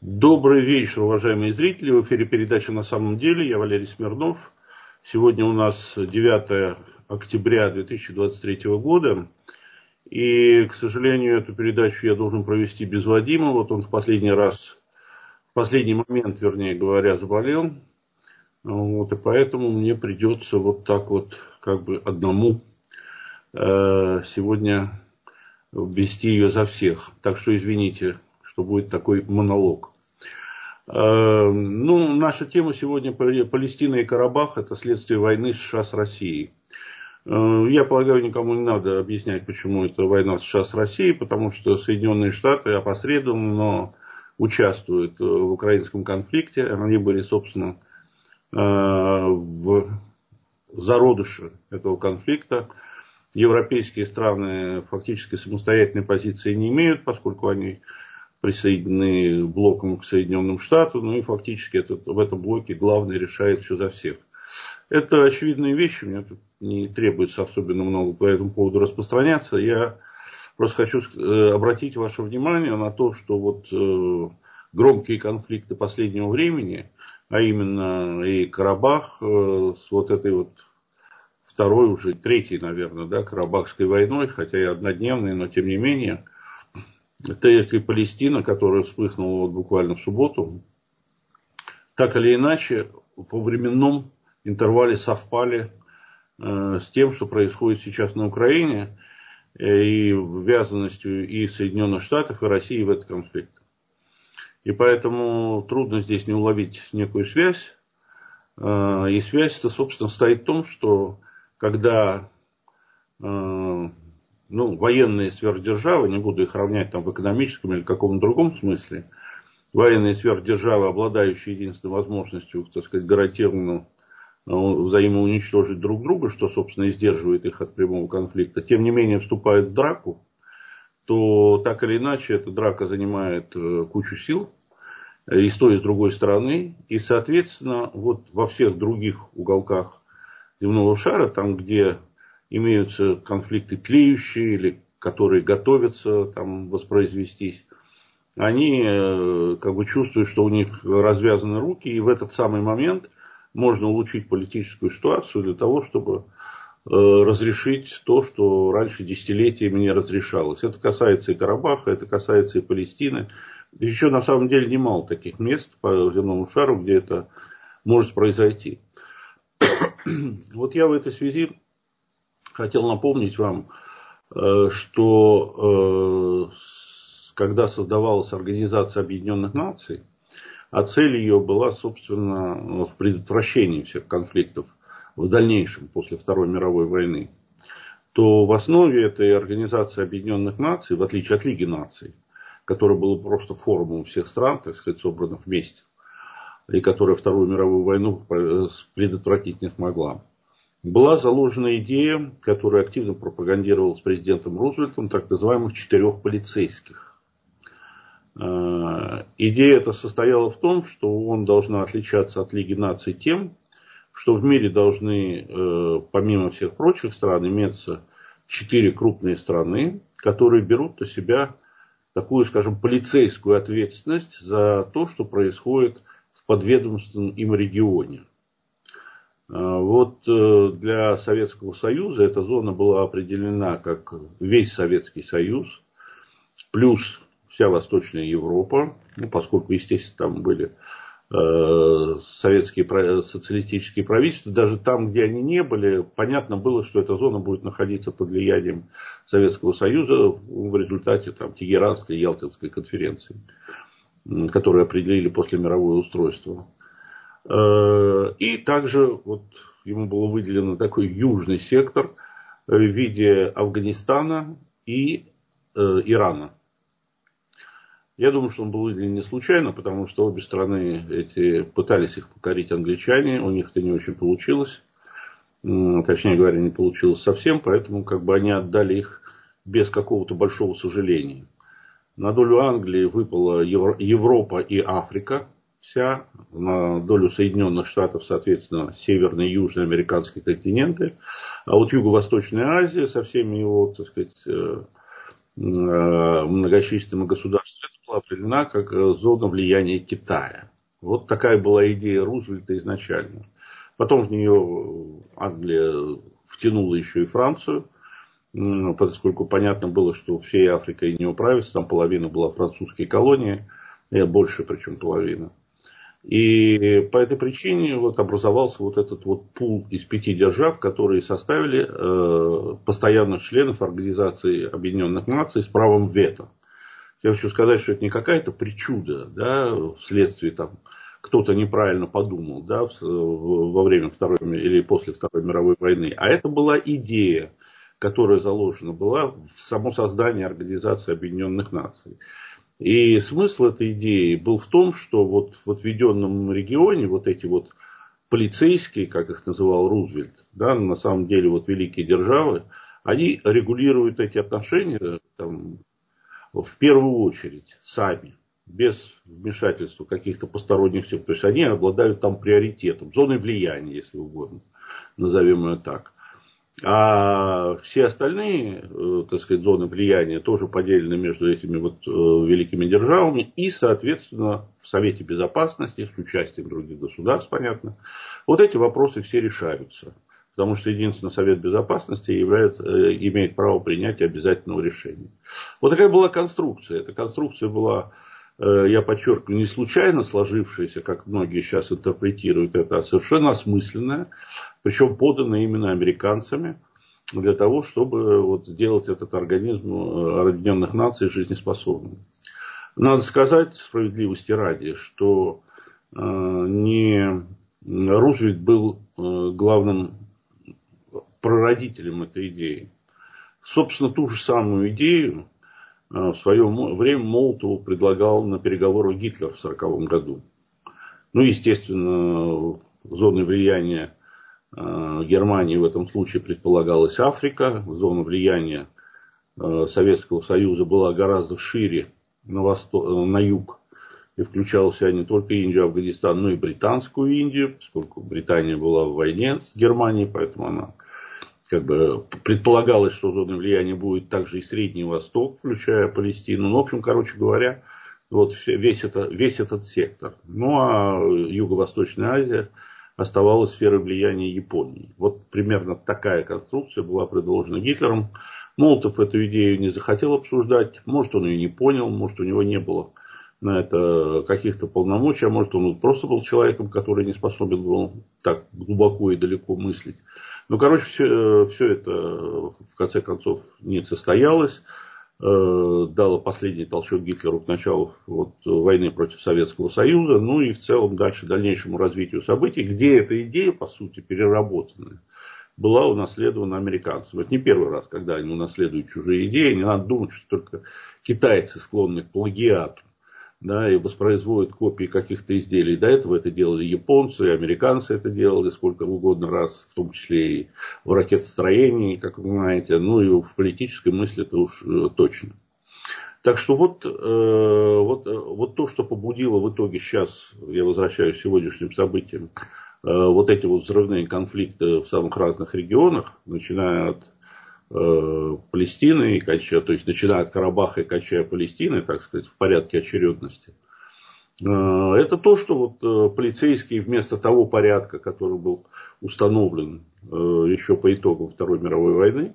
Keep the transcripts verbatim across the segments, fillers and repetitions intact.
Добрый вечер, уважаемые зрители. В эфире передача «На самом деле». Я Валерий Смирнов. Сегодня у нас девятое октября две тысячи двадцать третьего года. И, к сожалению, эту передачу я должен провести без Вадима. Вот он в последний раз, в последний момент, вернее говоря, заболел. Вот, и поэтому мне придется вот так вот, как бы одному э, сегодня вести ее за всех. Так что извините, что будет такой монолог. Ну, наша тема сегодня Палестина и Карабах. Это следствие войны США с Россией. Я полагаю, никому не надо объяснять, почему это война США с Россией, потому что Соединенные Штаты опосредованно участвуют в украинском конфликте. Они были, собственно, в зародыше этого конфликта. Европейские страны фактически самостоятельной позиции не имеют, поскольку они присоединены блоком к Соединенным Штатам, ну и фактически этот, в этом блоке главный решает все за всех. Это очевидные вещи, мне тут не требуется особенно много по этому поводу распространяться. Я просто хочу обратить ваше внимание на то, что вот громкие конфликты последнего времени, а именно и Карабах с вот этой вот второй, уже третьей, наверное, да, Карабахской войной, хотя и однодневной, но тем не менее, это и Палестина, которая вспыхнула вот буквально в субботу, так или иначе во временном интервале совпали э, с тем, что происходит сейчас на Украине, э, и ввязанностью и Соединенных Штатов, и России в этот конфликт. И поэтому трудно здесь не уловить некую связь. Э, и связь-то, собственно, стоит в том, что когда э, ну, военные сверхдержавы, не буду их равнять там в экономическом или каком-то другом смысле, военные сверхдержавы, обладающие единственной возможностью, так сказать, гарантированно взаимоуничтожить друг друга, что, собственно, и сдерживает их от прямого конфликта, тем не менее вступают в драку, то так или иначе эта драка занимает кучу сил и с той, и с другой стороны. И, соответственно, вот во всех других уголках земного шара, там, где имеются конфликты тлеющие или которые готовятся там воспроизвестись, они как бы чувствуют, что у них развязаны руки, и в этот самый момент можно улучшить политическую ситуацию для того, чтобы разрешить то, что раньше десятилетиями не разрешалось. Это касается и Карабаха, это касается и Палестины. Еще на самом деле немало таких мест по земному шару, где это может произойти. Вот я в этой связи хотел напомнить вам, что когда создавалась Организация Объединенных Наций, а цель ее была, собственно, в предотвращении всех конфликтов в дальнейшем, после Второй мировой войны, то в основе этой Организации Объединенных Наций, в отличие от Лиги Наций, которая была просто форумом всех стран, так сказать, собранных вместе, и которая Вторую мировую войну предотвратить не смогла, была заложена идея, которую активно пропагандировал с президентом Рузвельтом, так называемых четырех полицейских. Идея эта состояла в том, что ООН должна отличаться от Лиги Наций тем, что в мире должны, помимо всех прочих стран, иметься четыре крупные страны, которые берут на себя такую, скажем, полицейскую ответственность за то, что происходит в подведомственном им регионе. Вот для Советского Союза эта зона была определена как весь Советский Союз, плюс вся Восточная Европа, ну, поскольку, естественно, там были э, советские социалистические правительства, даже там, где они не были, понятно было, что эта зона будет находиться под влиянием Советского Союза в результате там, Тегеранской и Ялтинской конференции, которые определили после мировое устройство. И также вот ему было выделено такой южный сектор в виде Афганистана и э, Ирана. Я думаю, что он был выделен не случайно, потому что обе страны эти пытались их покорить англичане, у них это не очень получилось. Точнее говоря, не получилось совсем, поэтому как бы они отдали их без какого-то большого сожаления. На долю Англии выпала Европа и Африка вся, на долю Соединенных Штатов, соответственно, северные и южные американские континенты, а вот Юго-Восточная Азия со всеми его, так сказать, многочисленными государствами, была определена как зона влияния Китая. Вот такая была идея Рузвельта изначально. Потом в нее Англия втянула еще и Францию, поскольку понятно было, что всей Африкой не управится. Там половина была французские колонии, больше причем половина. И по этой причине вот образовался вот этот вот пул из пяти держав, которые составили э, постоянных членов Организации Объединенных Наций с правом вето. Я хочу сказать, что это не какая-то причуда, да, вследствие там кто-то неправильно подумал, да, в, во время Второй или после Второй мировой войны, а это была идея, которая заложена была в само создание Организации Объединенных Наций. И смысл этой идеи был в том, что вот в отведенном регионе вот эти вот полицейские, как их называл Рузвельт, да, на самом деле вот великие державы, они регулируют эти отношения там, в первую очередь сами, без вмешательства каких-то посторонних сил. То есть они обладают там приоритетом, зоной влияния, если угодно, назовем ее так. А все остальные, так сказать, зоны влияния тоже поделены между этими вот великими державами. И, соответственно, в Совете Безопасности, с участием других государств, понятно, вот эти вопросы все решаются. Потому что единственно Совет Безопасности является, имеет право принятия обязательного решения. Вот такая была конструкция. Эта конструкция была, я подчеркиваю, не случайно сложившаяся, как многие сейчас интерпретируют это, а совершенно осмысленная. Причем поданная именно американцами для того, чтобы вот сделать этот организм Объединенных Наций жизнеспособным. Надо сказать, справедливости ради, что э, не Рузвельт был э, главным прародителем этой идеи. Собственно, ту же самую идею э, в свое время Молотову предлагал на переговорах Гитлер в сороковом году. Ну, естественно, зоной влияния Германии в этом случае предполагалась Африка. Зона влияния Советского Союза была гораздо шире на, восток, на юг. И включала в себя не только Индию, Афганистан, но и британскую Индию, поскольку Британия была в войне с Германией, поэтому она как бы предполагалось, что зона влияния будет также и Средний Восток, включая Палестину. Ну, в общем, короче говоря, вот весь, это, весь этот сектор. Ну, а Юго-Восточная Азия оставалась сферой влияния Японии. Вот примерно такая конструкция была предложена Гитлером. Молотов эту идею не захотел обсуждать. Может, он ее не понял, может, у него не было на это каких-то полномочий, а может, он просто был человеком, который не способен был так глубоко и далеко мыслить. Ну, короче, все, все это в конце концов не состоялось. Дало последний толчок Гитлеру к началу вот, войны против Советского Союза, ну и в целом дальше дальнейшему развитию событий, где эта идея, по сути, переработанная, была унаследована американцами. Это не первый раз, когда они унаследуют чужие идеи, не надо думать, что только китайцы склонны к плагиату, да, и воспроизводят копии каких-то изделий. До этого это делали японцы, и американцы это делали сколько угодно раз, в том числе и в ракетостроении, как вы знаете, ну и в политической мысли это уж точно. Так что вот, э, вот, вот то, что побудило в итоге сейчас, я возвращаюсь к сегодняшним событиям, э, вот эти вот взрывные конфликты в самых разных регионах, начиная от Палестины, и кончая, то есть начиная от Карабаха и кончая Палестины, так сказать, в порядке очередности. Это то, что вот полицейские вместо того порядка, который был установлен еще по итогам Второй мировой войны,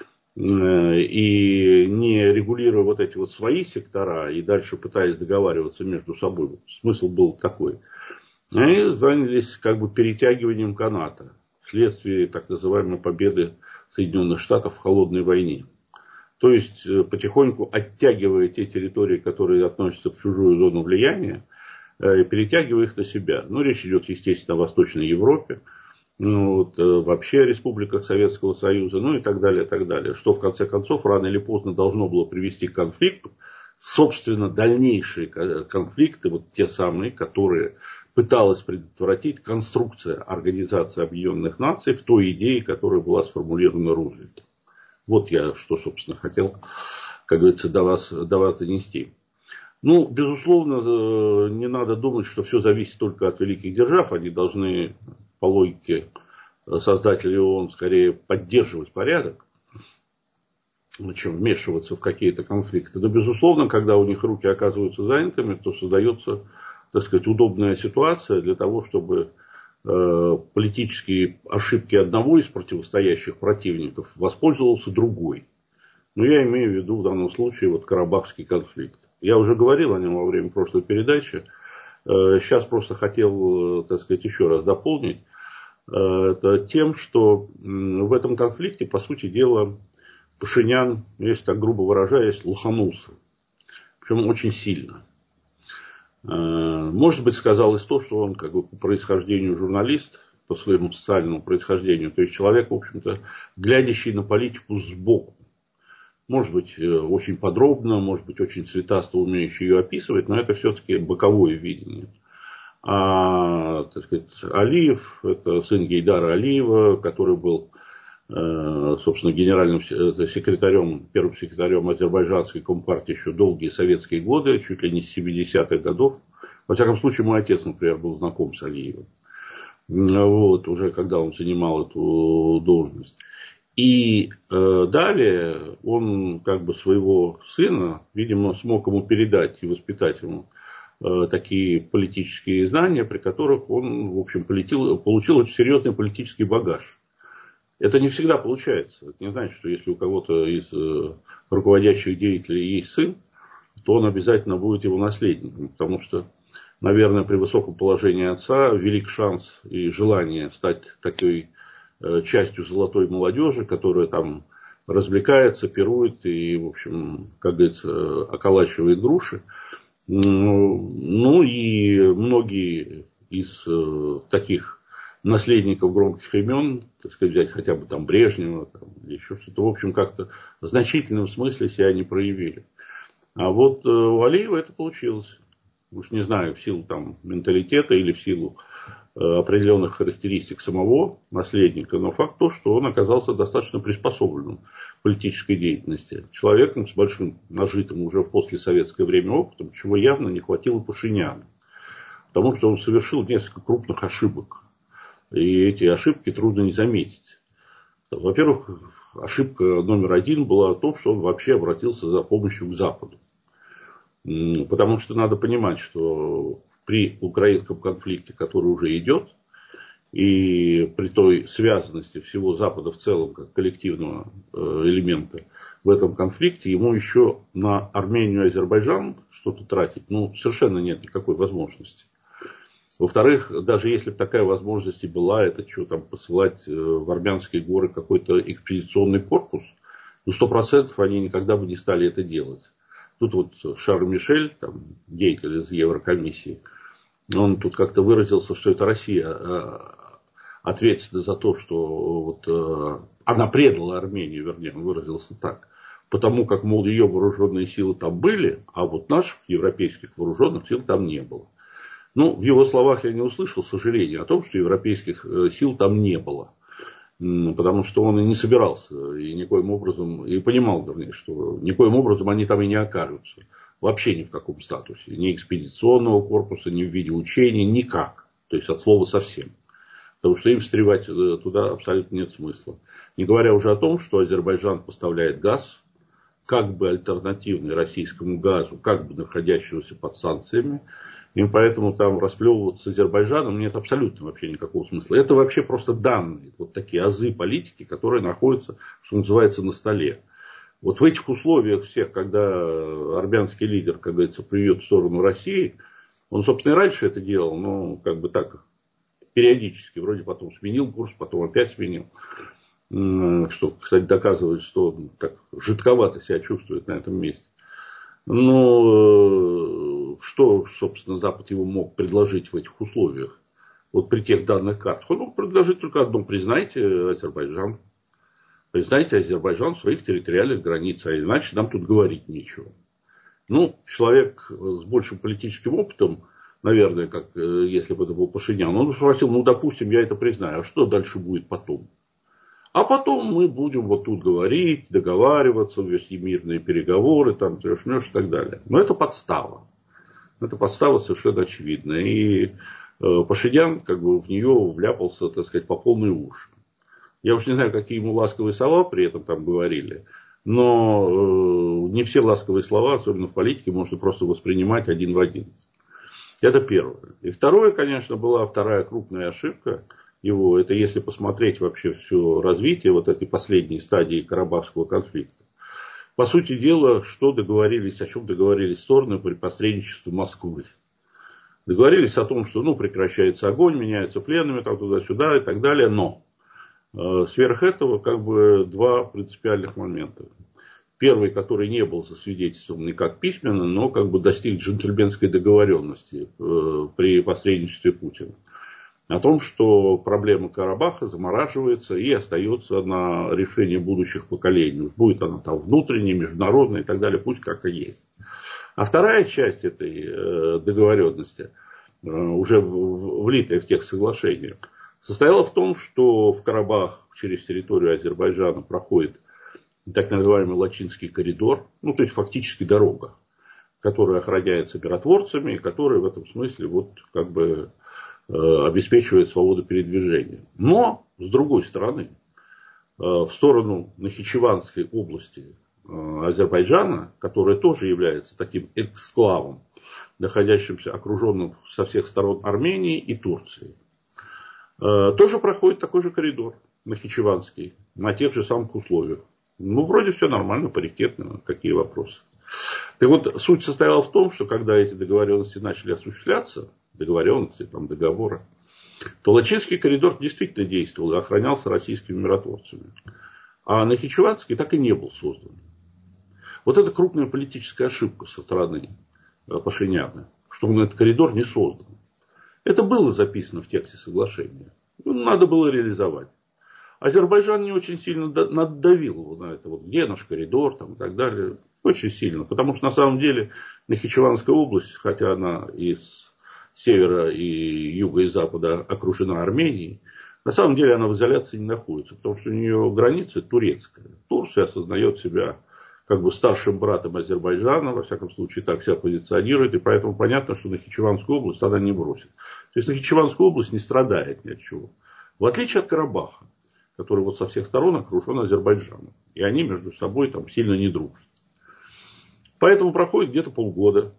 и не регулируя вот эти вот свои сектора и дальше пытаясь договариваться между собой, смысл был такой, они занялись как бы перетягиванием каната вследствие так называемой победы Соединенных Штатов в холодной войне. То есть, потихоньку оттягивая те территории, которые относятся к чужую зону влияния, перетягивая их на себя. Ну, речь идет, естественно, о Восточной Европе, ну, вот, вообще о республиках Советского Союза, ну и так далее, и так далее. Что, в конце концов, рано или поздно должно было привести к конфликту. Собственно, дальнейшие конфликты, вот те самые, которые пыталась предотвратить конструкция Организации Объединенных Наций в той идее, которая была сформулирована Рузвельтом. Вот я что, собственно, хотел, как говорится, до вас, до вас донести. Ну, безусловно, не надо думать, что все зависит только от великих держав. Они должны, по логике создателей ООН, скорее поддерживать порядок. чем вмешиваться в какие-то конфликты. Но, безусловно, когда у них руки оказываются занятыми, то создается, так сказать, удобная ситуация для того, чтобы э, политические ошибки одного из противостоящих противников воспользовался другой. Но я имею в виду в данном случае вот Карабахский конфликт. Я уже говорил о нем во время прошлой передачи. Э, сейчас просто хотел, так сказать, еще раз дополнить. Э, это тем, что в этом конфликте, по сути дела, Пашинян, если так грубо выражаясь, лоханулся. Причем очень сильно. Может быть, сказалось то, что он как бы по происхождению журналист, по своему социальному происхождению, то есть человек, в общем-то, глядящий на политику сбоку. Может быть, очень подробно, может быть, очень цветасто умеющий ее описывать, но это все-таки боковое видение. А, так сказать, Алиев, это сын Гейдара Алиева, который был, собственно, генеральным секретарем, первым секретарем азербайджанской компартии еще долгие советские годы, чуть ли не с семидесятых годов. Во всяком случае, мой отец, например, был знаком с Алиевым. Вот, уже когда он занимал эту должность. И э, далее он как бы своего сына, видимо, смог ему передать и воспитать ему э, такие политические знания, при которых он, в общем, полетел, получил очень серьезный политический багаж. Это не всегда получается. Это не значит, что если у кого-то из э, руководящих деятелей есть сын, то он обязательно будет его наследником. Потому что, наверное, при высоком положении отца велик шанс и желание стать такой э, частью золотой молодежи, которая там развлекается, пирует и, в общем, как говорится, околачивает груши. Ну и многие из э, таких наследников громких имен, так сказать, взять хотя бы там Брежнева, там, или еще что-то, в общем, как-то в значительном смысле себя не проявили. А вот у Алиева это получилось. Уж не знаю, в силу там менталитета или в силу э, определенных характеристик самого наследника, но факт то, что он оказался достаточно приспособленным к политической деятельности. Человеком с большим нажитым уже в послесоветское время опытом, чего явно не хватило Пашиняну. Потому что он совершил несколько крупных ошибок. И эти ошибки трудно не заметить. Во-первых, ошибка номер один была в том, что он вообще обратился за помощью к Западу. Потому что надо понимать, что при украинском конфликте, который уже идет, и при той связанности всего Запада в целом, как коллективного элемента в этом конфликте, ему еще на Армению и Азербайджан что-то тратить, ну, совершенно нет никакой возможности. Во-вторых, даже если бы такая возможность и была, это что там посылать в армянские горы какой-то экспедиционный корпус, ну, сто процентов они никогда бы не стали это делать. Тут вот Шарль Мишель, там, деятель из Еврокомиссии, он тут как-то выразился, что это Россия ответственна за то, что вот она предала Армению, вернее, он выразился так. Потому как, мол, ее вооруженные силы там были, а вот наших европейских вооруженных сил там не было. Ну, в его словах я не услышал сожаления о том, что европейских сил там не было. Потому что он и не собирался, и никоим образом, и понимал, вернее, что никоим образом они там и не окажутся. Вообще ни в каком статусе. Ни экспедиционного корпуса, ни в виде учений, никак. То есть от слова совсем. Потому что им встревать туда абсолютно нет смысла. Не говоря уже о том, что Азербайджан поставляет газ, как бы альтернативный российскому газу, как бы находящегося под санкциями. И поэтому там расплевываться с Азербайджаном нет абсолютно вообще никакого смысла. Это вообще просто данные, вот такие азы политики, которые находятся, что называется, на столе. Вот в этих условиях всех, когда армянский лидер, как говорится, плюет в сторону России, он, собственно, и раньше это делал, но как бы так периодически, вроде потом сменил курс, потом опять сменил. Что, кстати, доказывает, что он так жидковато себя чувствует на этом месте. Но что, собственно, Запад ему мог предложить в этих условиях? Вот при тех данных картах. Он мог предложить только одно: признайте Азербайджан. Признайте Азербайджан в своих территориальных границах, а иначе нам тут говорить нечего. Ну, человек с большим политическим опытом, наверное, как если бы это был Пашинян, он бы спросил: ну, допустим, я это признаю, а что дальше будет потом? А потом мы будем вот тут говорить, договариваться, вести мирные переговоры, там, трешь-мешь и так далее. Но это подстава. Это подстава совершенно очевидная. И э, Пашинян как бы в нее вляпался, так сказать, по полной уши. Я уж не знаю, какие ему ласковые слова при этом там говорили. Но э, не все ласковые слова, особенно в политике, можно просто воспринимать один в один. Это первое. И второе, конечно, была вторая крупная ошибка его. Это если посмотреть вообще все развитие вот этой последней стадии Карабахского конфликта. По сути дела, что договорились, о чем договорились стороны при посредничестве Москвы. Договорились о том, что ну, прекращается огонь, меняются пленными там, туда-сюда и так далее. Но э, сверх этого как бы два принципиальных момента. Первый, который не был засвидетельствован никак письменно, но как бы достиг джентльменской договоренности э, при посредничестве Путина. О том, что проблема Карабаха замораживается и остается на решение будущих поколений. Будет она там внутренняя, международная и так далее, пусть как и есть. А вторая часть этой э, договоренности, э, уже в, в, влитая в тех соглашениях, состояла в том, что в Карабах через территорию Азербайджана проходит так называемый Лачинский коридор, ну то есть фактически дорога, которая охраняется миротворцами, и которая в этом смысле вот как бы э, обеспечивает свободу передвижения. Но, с другой стороны, э, в сторону Нахичеванской области Азербайджана, которая тоже является таким эксклавом, находящимся окруженным со всех сторон Арменией и Турцией, тоже проходит такой же коридор Нахичеванский на тех же самых условиях. Ну, вроде все нормально, паритетно, какие вопросы. Так вот, суть состояла в том, что когда эти договоренности начали осуществляться, договоренности, там, договоры, то Лачинский коридор действительно действовал и охранялся российскими миротворцами. А Нахичеванский так и не был создан. Вот это крупная политическая ошибка со стороны Пашиняна, что он этот коридор не создан. Это было записано в тексте соглашения. Надо было реализовать. Азербайджан не очень сильно надавил его на это. Вот где наш коридор там, и так далее. Очень сильно. Потому что на самом деле Нахичеванская область, хотя она из севера и юга и запада окружена Арменией, на самом деле она в изоляции не находится. Потому что у нее граница турецкая. Турция осознает себя как бы старшим братом Азербайджана, во всяком случае так себя позиционирует, и поэтому понятно, что Нахичеванскую область она не бросит. То есть Нахичеванская область не страдает ни от чего. В отличие от Карабаха, который вот со всех сторон окружен Азербайджаном. И они между собой там сильно не дружат. Поэтому проходит где-то полгода.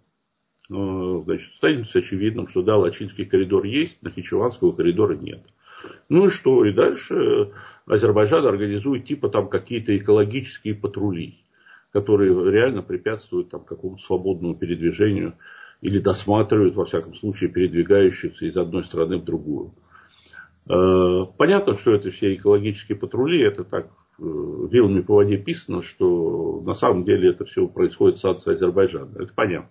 Значит, станет очевидным, что да, Лачинский коридор есть, Нахичеванского коридора нет. Ну и что? И дальше Азербайджан организует типа там какие-то экологические патрули, которые реально препятствуют там, какому-то свободному передвижению или досматривают, во всяком случае, передвигающихся из одной страны в другую. Понятно, что это все экологические патрули, это так вилами по воде писано, что на самом деле это все происходит с Азербайджана. Это понятно.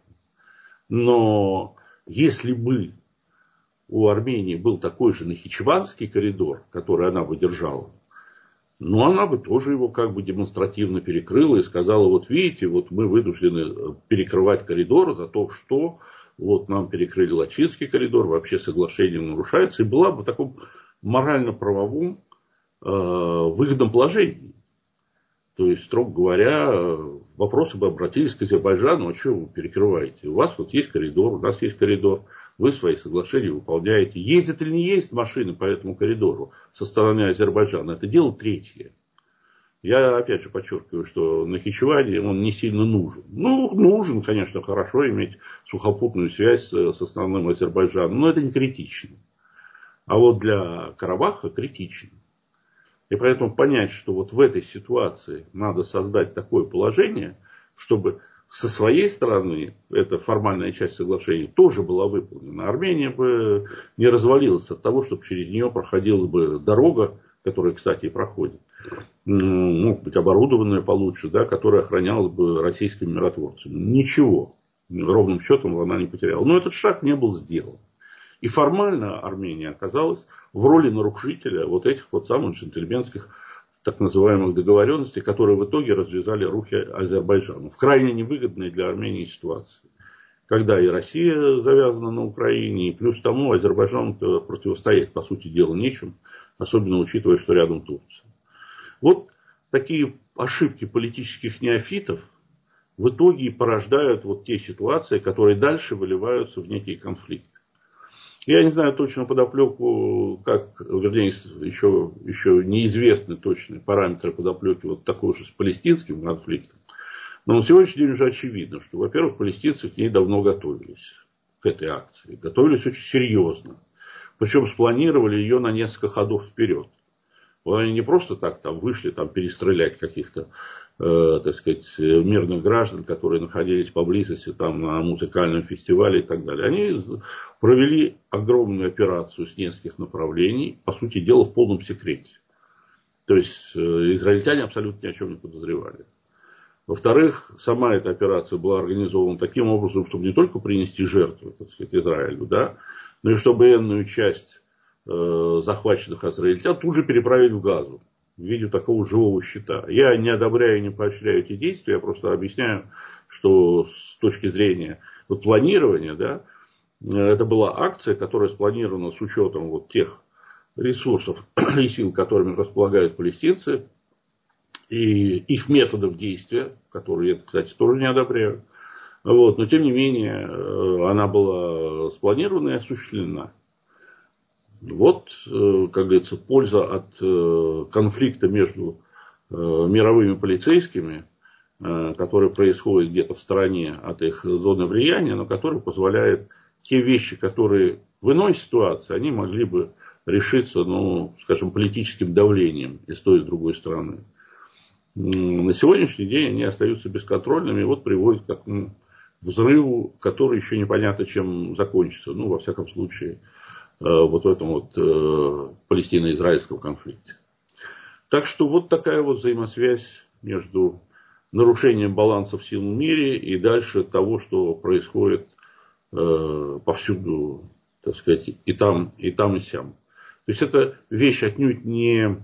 Но если бы у Армении был такой же Нахичеванский коридор, который она бы держала, ну, она бы тоже его как бы демонстративно перекрыла и сказала, вот видите, вот мы вынуждены перекрывать коридор за то, что вот нам перекрыли Лачинский коридор, вообще соглашение нарушается, и была бы в таком морально-правовом э, выгодном положении. То есть, строго говоря, вопросы бы обратились к Азербайджану, а что вы перекрываете? У вас вот есть коридор, у нас есть коридор, вы свои соглашения выполняете. Ездят или не ездят машины по этому коридору со стороны Азербайджана, это дело третье. Я опять же подчеркиваю, что Нахичевани он не сильно нужен. Ну, нужен, конечно, хорошо иметь сухопутную связь с основным Азербайджаном, но это не критично. А вот для Карабаха критично. И поэтому понять, что вот в этой ситуации надо создать такое положение, чтобы со своей стороны эта формальная часть соглашения тоже была выполнена. Армения бы не развалилась от того, чтобы через нее проходила бы дорога, которая, кстати, и проходит, может быть, оборудованная получше, да, которая охранялась бы российскими миротворцами. Ничего, ровным счетом она не потеряла. Но этот шаг не был сделан. И формально Армения оказалась в роли нарушителя вот этих вот самых джентльменских так называемых договоренностей, которые в итоге развязали руки Азербайджану. В крайне невыгодной для Армении ситуации. Когда и Россия завязана на Украине, и плюс тому Азербайджану противостоять, по сути дела, нечем. Особенно учитывая, что рядом Турция. Вот такие ошибки политических неофитов в итоге порождают вот те ситуации, которые дальше выливаются в некие конфликты. Я не знаю точно подоплеку, как, вернее, еще, еще неизвестны точные параметры подоплеки вот такой же с палестинским конфликтом. Но на сегодняшний день уже очевидно, что, во-первых, палестинцы к ней давно готовились, к этой акции. Готовились очень серьезно. Причем спланировали ее на несколько ходов вперед. Вот они не просто так там вышли там, перестрелять каких-то, э, так сказать, мирных граждан, которые находились поблизости там, на музыкальном фестивале и так далее. Они провели огромную операцию с нескольких направлений, по сути дела, в полном секрете. То есть, э, израильтяне абсолютно ни о чем не подозревали. Во-вторых, сама эта операция была организована таким образом, чтобы не только принести жертву, так сказать, Израилю, да, но и чтобы энную часть э, захваченных израильтян тут же переправить в Газу в виде такого живого щита. Я не одобряю и не поощряю эти действия, я просто объясняю, что с точки зрения вот, планирования, да, это была акция, которая спланирована с учетом вот тех ресурсов и сил, которыми располагают палестинцы, и их методов действия, которые я, кстати, тоже не одобряю. Вот, но, тем не менее, она была спланирована и осуществлена. Вот, как говорится, польза от конфликта между мировыми полицейскими, который происходит где-то в стороне от их зоны влияния, но который позволяет те вещи, которые в иной ситуации, они могли бы решиться, ну, скажем, политическим давлением и с той, и с другой стороны. На сегодняшний день они остаются бесконтрольными и вот приводят к такому взрыву, который еще непонятно чем закончится. Ну, во всяком случае, вот в этом вот палестино-израильском конфликте. Так что вот такая вот взаимосвязь между нарушением балансов сил в мире и дальше того, что происходит повсюду, так сказать, и там, и там, и сям. То есть это вещь отнюдь не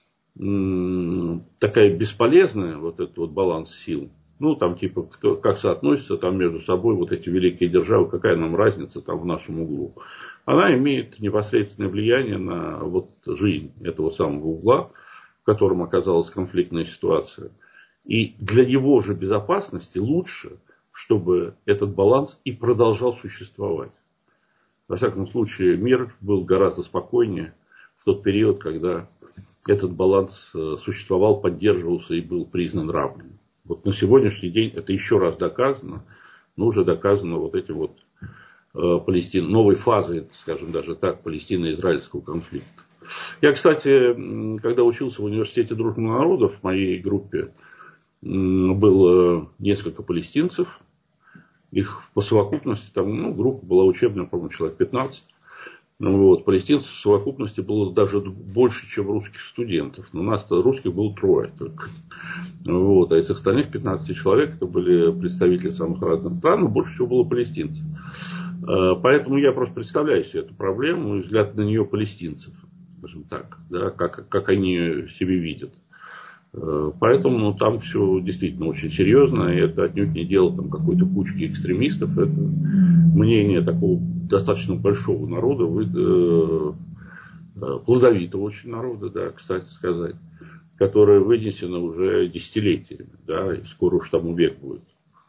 такая бесполезная, вот этот вот баланс сил. Ну, там, типа, кто, как соотносятся там между собой вот эти великие державы, какая нам разница там в нашем углу. Она имеет непосредственное влияние на вот жизнь этого самого угла, в котором оказалась конфликтная ситуация. И для его же безопасности лучше, чтобы этот баланс и продолжал существовать. Во всяком случае, мир был гораздо спокойнее в тот период, когда этот баланс существовал, поддерживался и был признан равным. Вот на сегодняшний день это еще раз доказано, но уже доказано вот этим вот э, Палестин, новой фазой, скажем даже так, палестино-израильского конфликта. Я, кстати, когда учился в университете дружбы народов, в моей группе было несколько палестинцев, их по совокупности, там, ну, группа была учебная, по-моему, человек пятнадцать. Вот. Палестинцев в совокупности было даже больше, чем русских студентов. Но у нас-то русских было трое только. Вот. А из остальных пятнадцати человек это были представители самых разных стран, но больше всего было палестинцев. Поэтому я просто представляю себе эту проблему и взгляд на нее палестинцев, скажем так, да, как, как они ее себе видят. Поэтому ну, там все действительно очень серьезно, и это отнюдь не дело там, какой-то кучки экстремистов, это мнение такого достаточно большого народа, вы, э, плодовитого очень народа, да, кстати сказать, которое вынесено уже десятилетиями, да, и скоро уж тому век будет.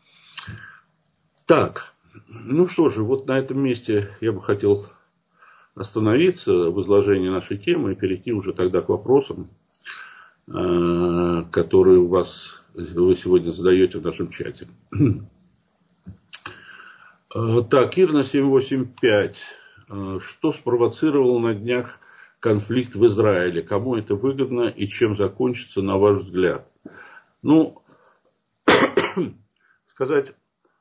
Так, ну что же, вот на этом месте я бы хотел остановиться в изложении нашей темы и перейти уже тогда к вопросам, которые у вас, вы сегодня задаете в нашем чате. Так, Ирна семь восемь пять. Что спровоцировало на днях конфликт в Израиле? Кому это выгодно и чем закончится, на ваш взгляд? Ну, сказать,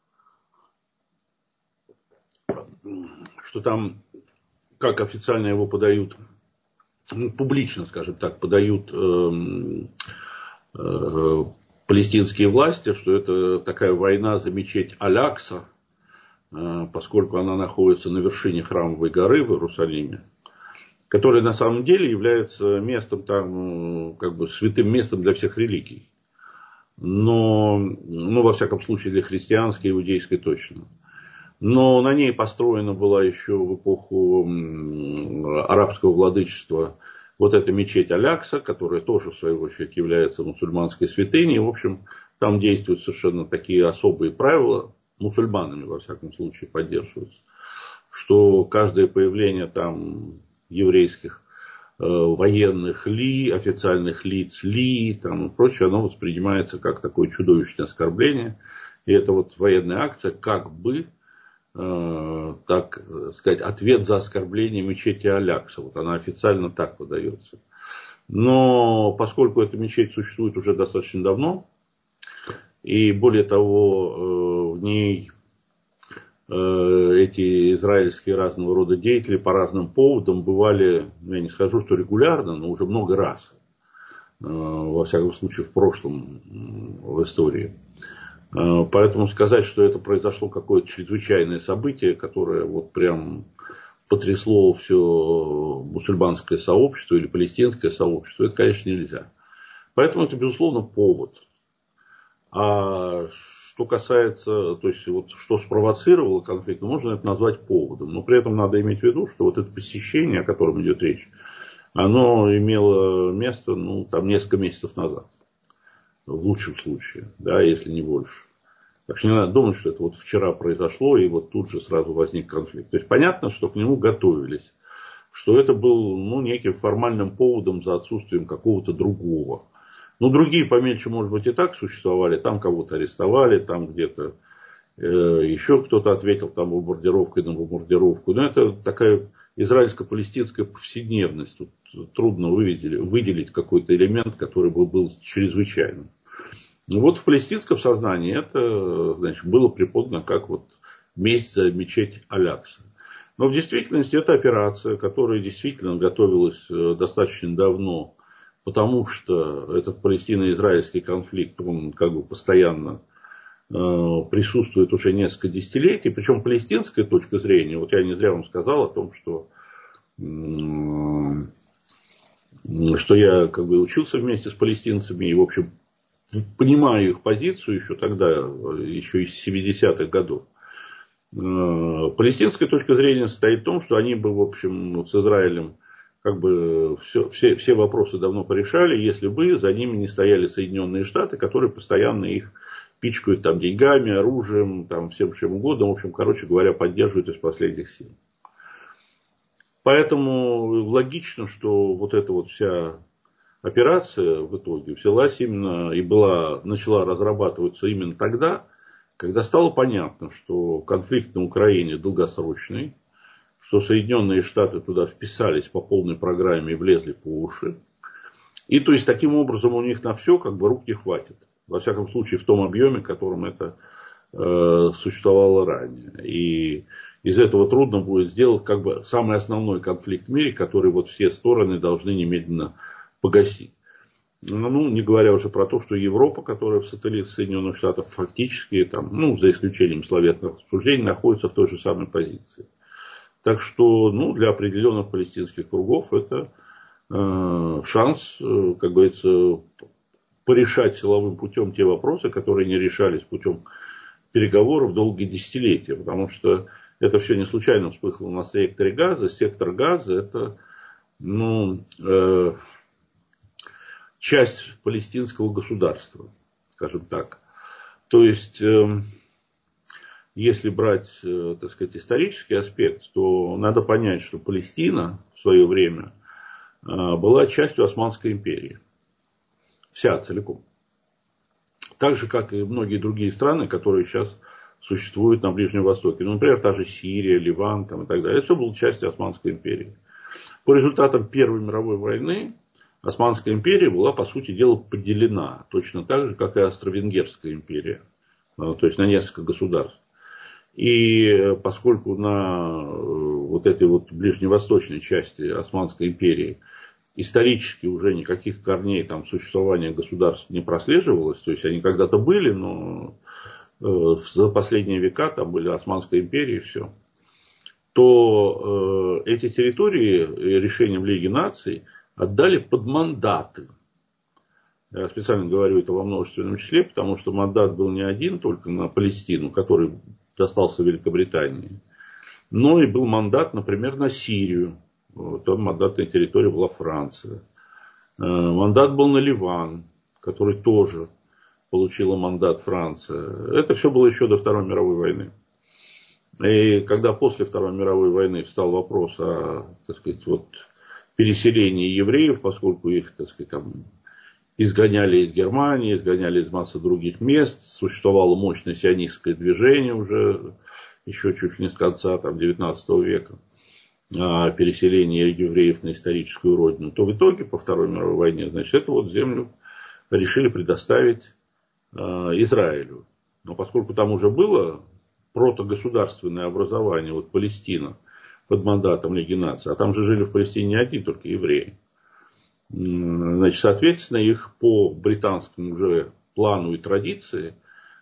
что там, как официально его подают, ну, публично, скажем так, подают э, э, палестинские власти, что это такая война за мечеть Аль-Акса, э, поскольку она находится на вершине храмовой горы в Иерусалиме, которая на самом деле является местом там, как бы святым местом для всех религий. Но, ну, во всяком случае, для христианской и иудейской точно. Но на ней построена была еще в эпоху арабского владычества вот эта мечеть Аль-Акса, которая тоже, в свою очередь, является мусульманской святыней. В общем, там действуют совершенно такие особые правила, мусульманами, во всяком случае, поддерживаются, что каждое появление там еврейских э, военных ли, официальных лиц ли, там, и прочее, оно воспринимается как такое чудовищное оскорбление. И эта вот военная акция как бы, э, так сказать, ответ за оскорбление мечети Аль-Акса. Вот она официально так подается. Но поскольку эта мечеть существует уже достаточно давно, и более того, в ней эти израильские разного рода деятели по разным поводам бывали, я не скажу, что регулярно, но уже много раз. Во всяком случае, в прошлом, в истории. Поэтому сказать, что это произошло какое-то чрезвычайное событие, которое вот прям потрясло все мусульманское сообщество или палестинское сообщество, это, конечно, нельзя. Поэтому это, безусловно, повод. А что касается, то есть, вот, что спровоцировало конфликт, можно это назвать поводом. Но при этом надо иметь в виду, что вот это посещение, о котором идет речь, оно имело место, ну, там, несколько месяцев назад. В лучшем случае, да, если не больше. Так что не надо думать, что это вот вчера произошло, и вот тут же сразу возник конфликт. То есть понятно, что к нему готовились. Что это был, ну, неким формальным поводом за отсутствием какого-то другого. Ну, другие помельче, может быть, и так существовали. Там кого-то арестовали, там где-то э, еще кто-то ответил там бомбардировкой на бомбардировку. Но это такая израильско-палестинская повседневность. Тут трудно выделить, выделить какой-то элемент, который бы был чрезвычайным. Вот в палестинском сознании это, значит, было преподано как вот месть за мечеть Аль-Акса. Но в действительности это операция, которая действительно готовилась достаточно давно, потому что этот палестино-израильский конфликт, он как бы постоянно э, присутствует уже несколько десятилетий. Причем палестинская точка зрения, вот я не зря вам сказал о том, что, э, что я как бы учился вместе с палестинцами и, в общем, понимаю их позицию еще тогда, еще из семидесятых годов. Палестинская точка зрения состоит в том, что они бы, в общем, с Израилем как бы все, все, все вопросы давно порешали, если бы за ними не стояли Соединенные Штаты, которые постоянно их пичкают там деньгами, оружием, там, всем чем угодно. В общем, короче говоря, поддерживают из последних сил. Поэтому логично, что вот эта вот вся операция в итоге взялась именно и была, начала разрабатываться именно тогда, когда стало понятно, что конфликт на Украине долгосрочный, что Соединенные Штаты туда вписались по полной программе и влезли по уши. И то есть таким образом у них на все как бы рук не хватит. Во всяком случае в том объеме, в котором это э, существовало ранее. И из этого трудно будет сделать как бы самый основной конфликт в мире, который вот все стороны должны немедленно погасить. Ну, не говоря уже про то, что Европа, которая в сателлите Соединенных Штатов, фактически, там, ну, за исключением словесных обсуждений, находится в той же самой позиции. Так что, ну, для определенных палестинских кругов это э, шанс, э, как говорится, порешать силовым путем те вопросы, которые не решались путем переговоров долгие десятилетия. Потому что это все не случайно вспыхнуло на секторе Газа. Сектор Газа это, ну, э, часть палестинского государства, скажем так. То есть, э, если брать, э, так сказать, исторический аспект, то надо понять, что Палестина в свое время э, была частью Османской империи. Вся целиком. Так же, как и многие другие страны, которые сейчас существуют на Ближнем Востоке. Ну, например, та же Сирия, Ливан там, и так далее. Это все было частью Османской империи. По результатам Первой мировой войны Османская империя была, по сути дела, поделена. Точно так же, как и Австро-Венгерская империя. То есть на несколько государств. И поскольку на вот этой вот ближневосточной части Османской империи исторически уже никаких корней там существования государств не прослеживалось, то есть они когда-то были, но за последние века там были Османская империя и все, то эти территории решением Лиги наций отдали под мандаты. Я специально говорю это во множественном числе, потому что мандат был не один только на Палестину, который достался Великобритании, но и был мандат, например, на Сирию. Там мандатная территория была Франция. Мандат был на Ливан, который тоже получила мандат Франция. Это все было еще до Второй мировой войны. И когда после Второй мировой войны встал вопрос о, так сказать, вот, переселении евреев, поскольку их, так сказать, там, изгоняли из Германии, изгоняли из массы других мест, существовало мощное сионистское движение уже еще чуть ли не с конца там, девятнадцатого века, о переселении евреев на историческую родину, то в итоге по Второй мировой войне, значит, эту вот землю решили предоставить э, Израилю. Но поскольку там уже было протогосударственное образование, вот Палестина, под мандатом Лиги наций, а там же жили в Палестине не одни только евреи, значит, соответственно, их по британскому уже плану и традиции,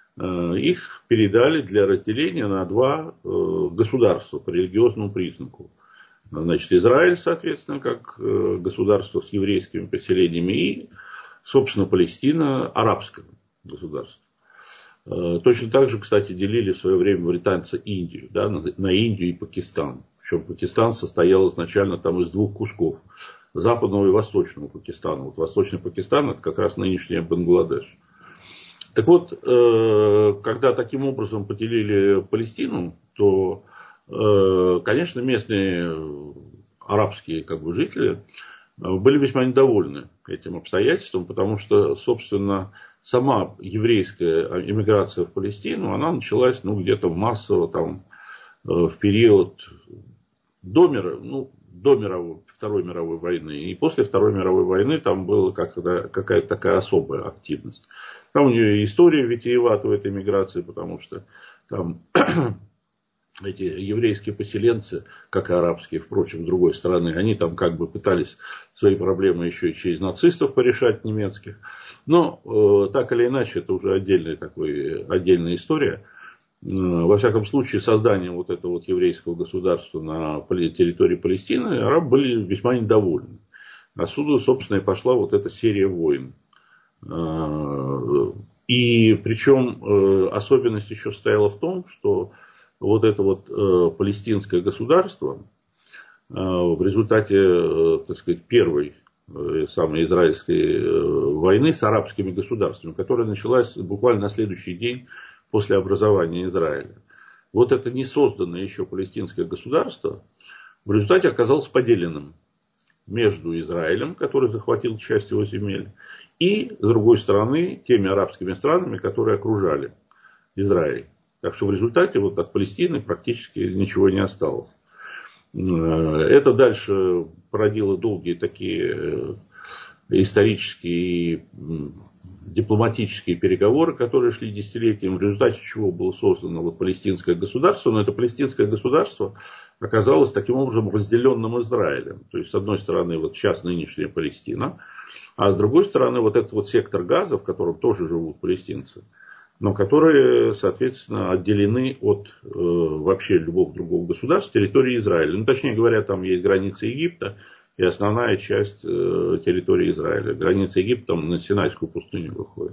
их передали для разделения на два государства по религиозному признаку. Значит, Израиль, соответственно, как государство с еврейскими поселениями, и, собственно, Палестина арабское государство. Точно так же, кстати, делили в свое время британцы Индию, да, на Индию и Пакистан. Причем Пакистан состоял изначально там из двух кусков. Западного и восточного Пакистана. Вот восточный Пакистан — это как раз нынешний Бангладеш. Так вот, когда таким образом поделили Палестину, то, конечно, местные арабские как бы, жители были весьма недовольны этим обстоятельством, потому что, собственно, сама еврейская эмиграция в Палестину, она началась ну, где-то массово там, в период до мира, ну, до мировой, Второй мировой войны. И после Второй мировой войны там была какая-то такая особая активность. Там у нее история витиевата в этой миграции, потому что там эти еврейские поселенцы, как и арабские, впрочем, с другой стороны, они там как бы пытались свои проблемы еще и через нацистов порешать немецких. Но э, так или иначе, это уже отдельная, такой, отдельная история. Во всяком случае, созданием вот этого вот еврейского государства на территории Палестины арабы были весьма недовольны. Отсюда, собственно, и пошла вот эта серия войн. И причем особенность еще состояла в том, что вот это вот палестинское государство в результате, так сказать, первой самой израильской войны с арабскими государствами, которая началась буквально на следующий день после образования Израиля. Вот это не созданное еще палестинское государство в результате оказалось поделенным между Израилем, который захватил часть его земель, и, с другой стороны, теми арабскими странами, которые окружали Израиль. Так что в результате вот от Палестины практически ничего не осталось. Это дальше породило долгие такие исторические и дипломатические переговоры, которые шли десятилетиями, в результате чего было создано вот палестинское государство. Но это палестинское государство оказалось таким образом разделенным Израилем. То есть, с одной стороны, вот сейчас нынешняя Палестина, а с другой стороны, вот этот вот сектор Газа, в котором тоже живут палестинцы, но которые, соответственно, отделены от э, вообще любого другого государства, территории Израиля. Ну, точнее говоря, там есть границы Египта и основная часть э, территории Израиля. Граница Египта там на Синайскую пустыню выходит.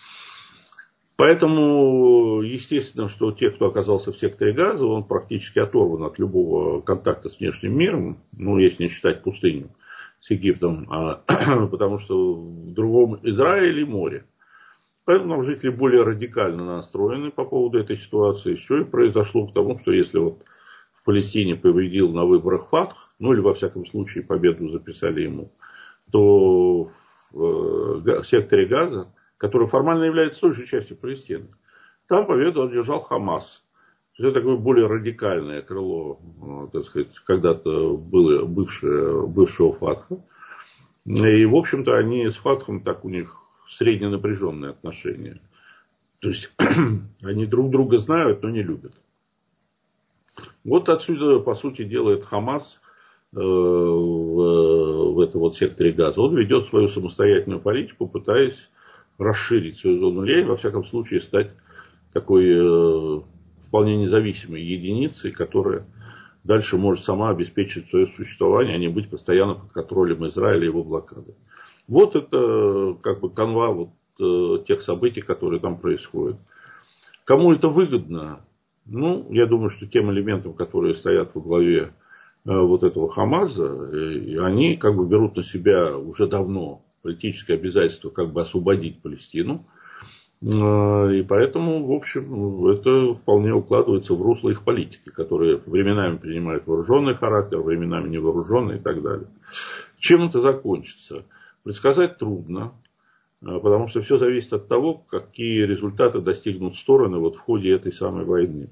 Поэтому, естественно, что те, кто оказался в секторе Газа, он практически оторван от любого контакта с внешним миром, ну, если не считать пустыню с Египтом, а, потому что в другом Израиле море. Поэтому жители более радикально настроены по поводу этой ситуации. Все и произошло к тому, что если вот в Палестине победил на выборах Фатх, ну или во всяком случае победу записали ему, то в, в секторе Газа, который формально является той же частью Палестины, там победу одержал Хамас. Это такое более радикальное крыло, так сказать, когда-то было бывшее, бывшего Фатха. И, в общем-то, они с Фатхом так у них средне напряженные отношения. То есть, они друг друга знают, но не любят. Вот отсюда, по сути, делает Хамас э, в, в этом вот секторе Газа. Он ведет свою самостоятельную политику, пытаясь расширить свою зону влияния, во всяком случае, стать такой э, вполне независимой единицей, которая дальше может сама обеспечить свое существование, а не быть постоянно под контролем Израиля и его блокады. Вот это как бы канва вот, э, тех событий, которые там происходят. Кому это выгодно? Ну, я думаю, что тем элементам, которые стоят во главе э, вот этого Хамаза, э, они как бы берут на себя уже давно политическое обязательство как бы освободить Палестину. И поэтому, в общем, это вполне укладывается в русло их политики, которые временами принимают вооруженный характер, временами невооруженный и так далее. Чем это закончится? Предсказать трудно, потому что все зависит от того, какие результаты достигнут стороны вот в ходе этой самой войны.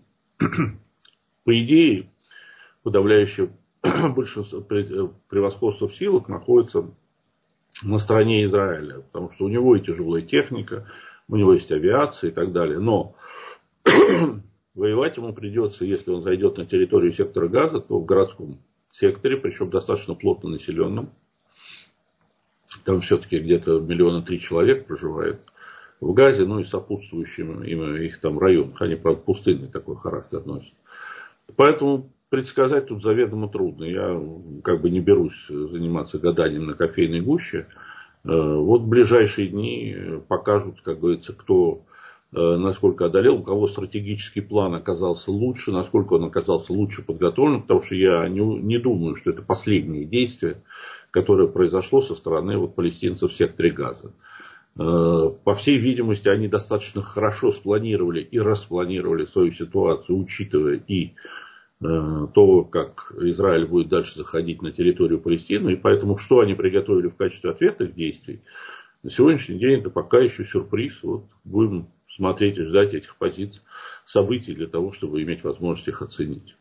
По идее, подавляющее большинство превосходства в силах находится на стороне Израиля, потому что у него и тяжелая техника, у него есть авиация и так далее. Но воевать ему придется, если он зайдет на территорию сектора Газа, то в городском секторе, причем достаточно плотно населенном. Там все-таки где-то миллиона три человек проживает в Газе, ну и сопутствующим им их там районах. Они, правда, пустынный такой характер носят. Поэтому предсказать тут заведомо трудно. Я как бы не берусь заниматься гаданием на кофейной гуще. Вот ближайшие дни покажут, как говорится, кто насколько одолел, у кого стратегический план оказался лучше, насколько он оказался лучше подготовлен, потому что я не, не думаю, что это последнее действие, которое произошло со стороны вот, палестинцев в секторе Газа. По всей видимости, они достаточно хорошо спланировали и распланировали свою ситуацию, учитывая и то, как Израиль будет дальше заходить на территорию Палестины, и поэтому, что они приготовили в качестве ответных действий, на сегодняшний день это пока еще сюрприз. Вот будем смотреть и ждать этих позиций, событий для того, чтобы иметь возможность их оценить.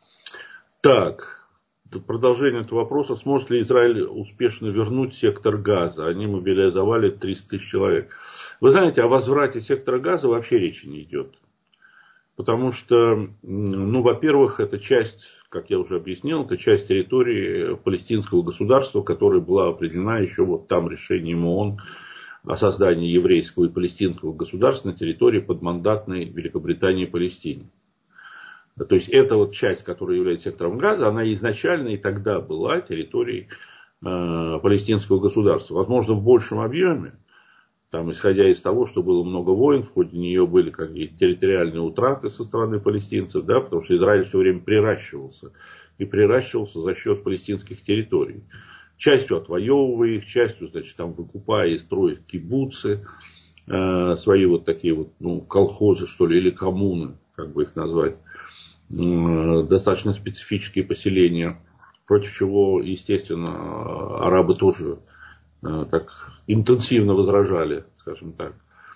Так, продолжение этого вопроса. Сможет ли Израиль успешно вернуть сектор Газа? Они мобилизовали триста тысяч человек. Вы знаете, о возврате сектора Газа вообще речи не идет. Потому что, ну, во-первых, это часть, как я уже объяснил, это часть территории палестинского государства, которая была определена еще вот там решением ООН о создании еврейского и палестинского государства на территории подмандатной Великобритании и Палестине. То есть, эта вот часть, которая является сектором Газа, она изначально и тогда была территорией э, палестинского государства. Возможно, в большем объеме. Там, исходя из того, что было много войн, в ходе нее были какие-то территориальные утраты со стороны палестинцев, да, потому что Израиль все время приращивался. И приращивался за счет палестинских территорий. Частью отвоевывая их, частью, значит, там, выкупая и строя кибуцы, э, свои вот такие вот, ну, колхозы, что ли, или коммуны, как бы их назвать, э, достаточно специфические поселения, против чего, естественно, арабы тоже так интенсивно возражали, скажем так.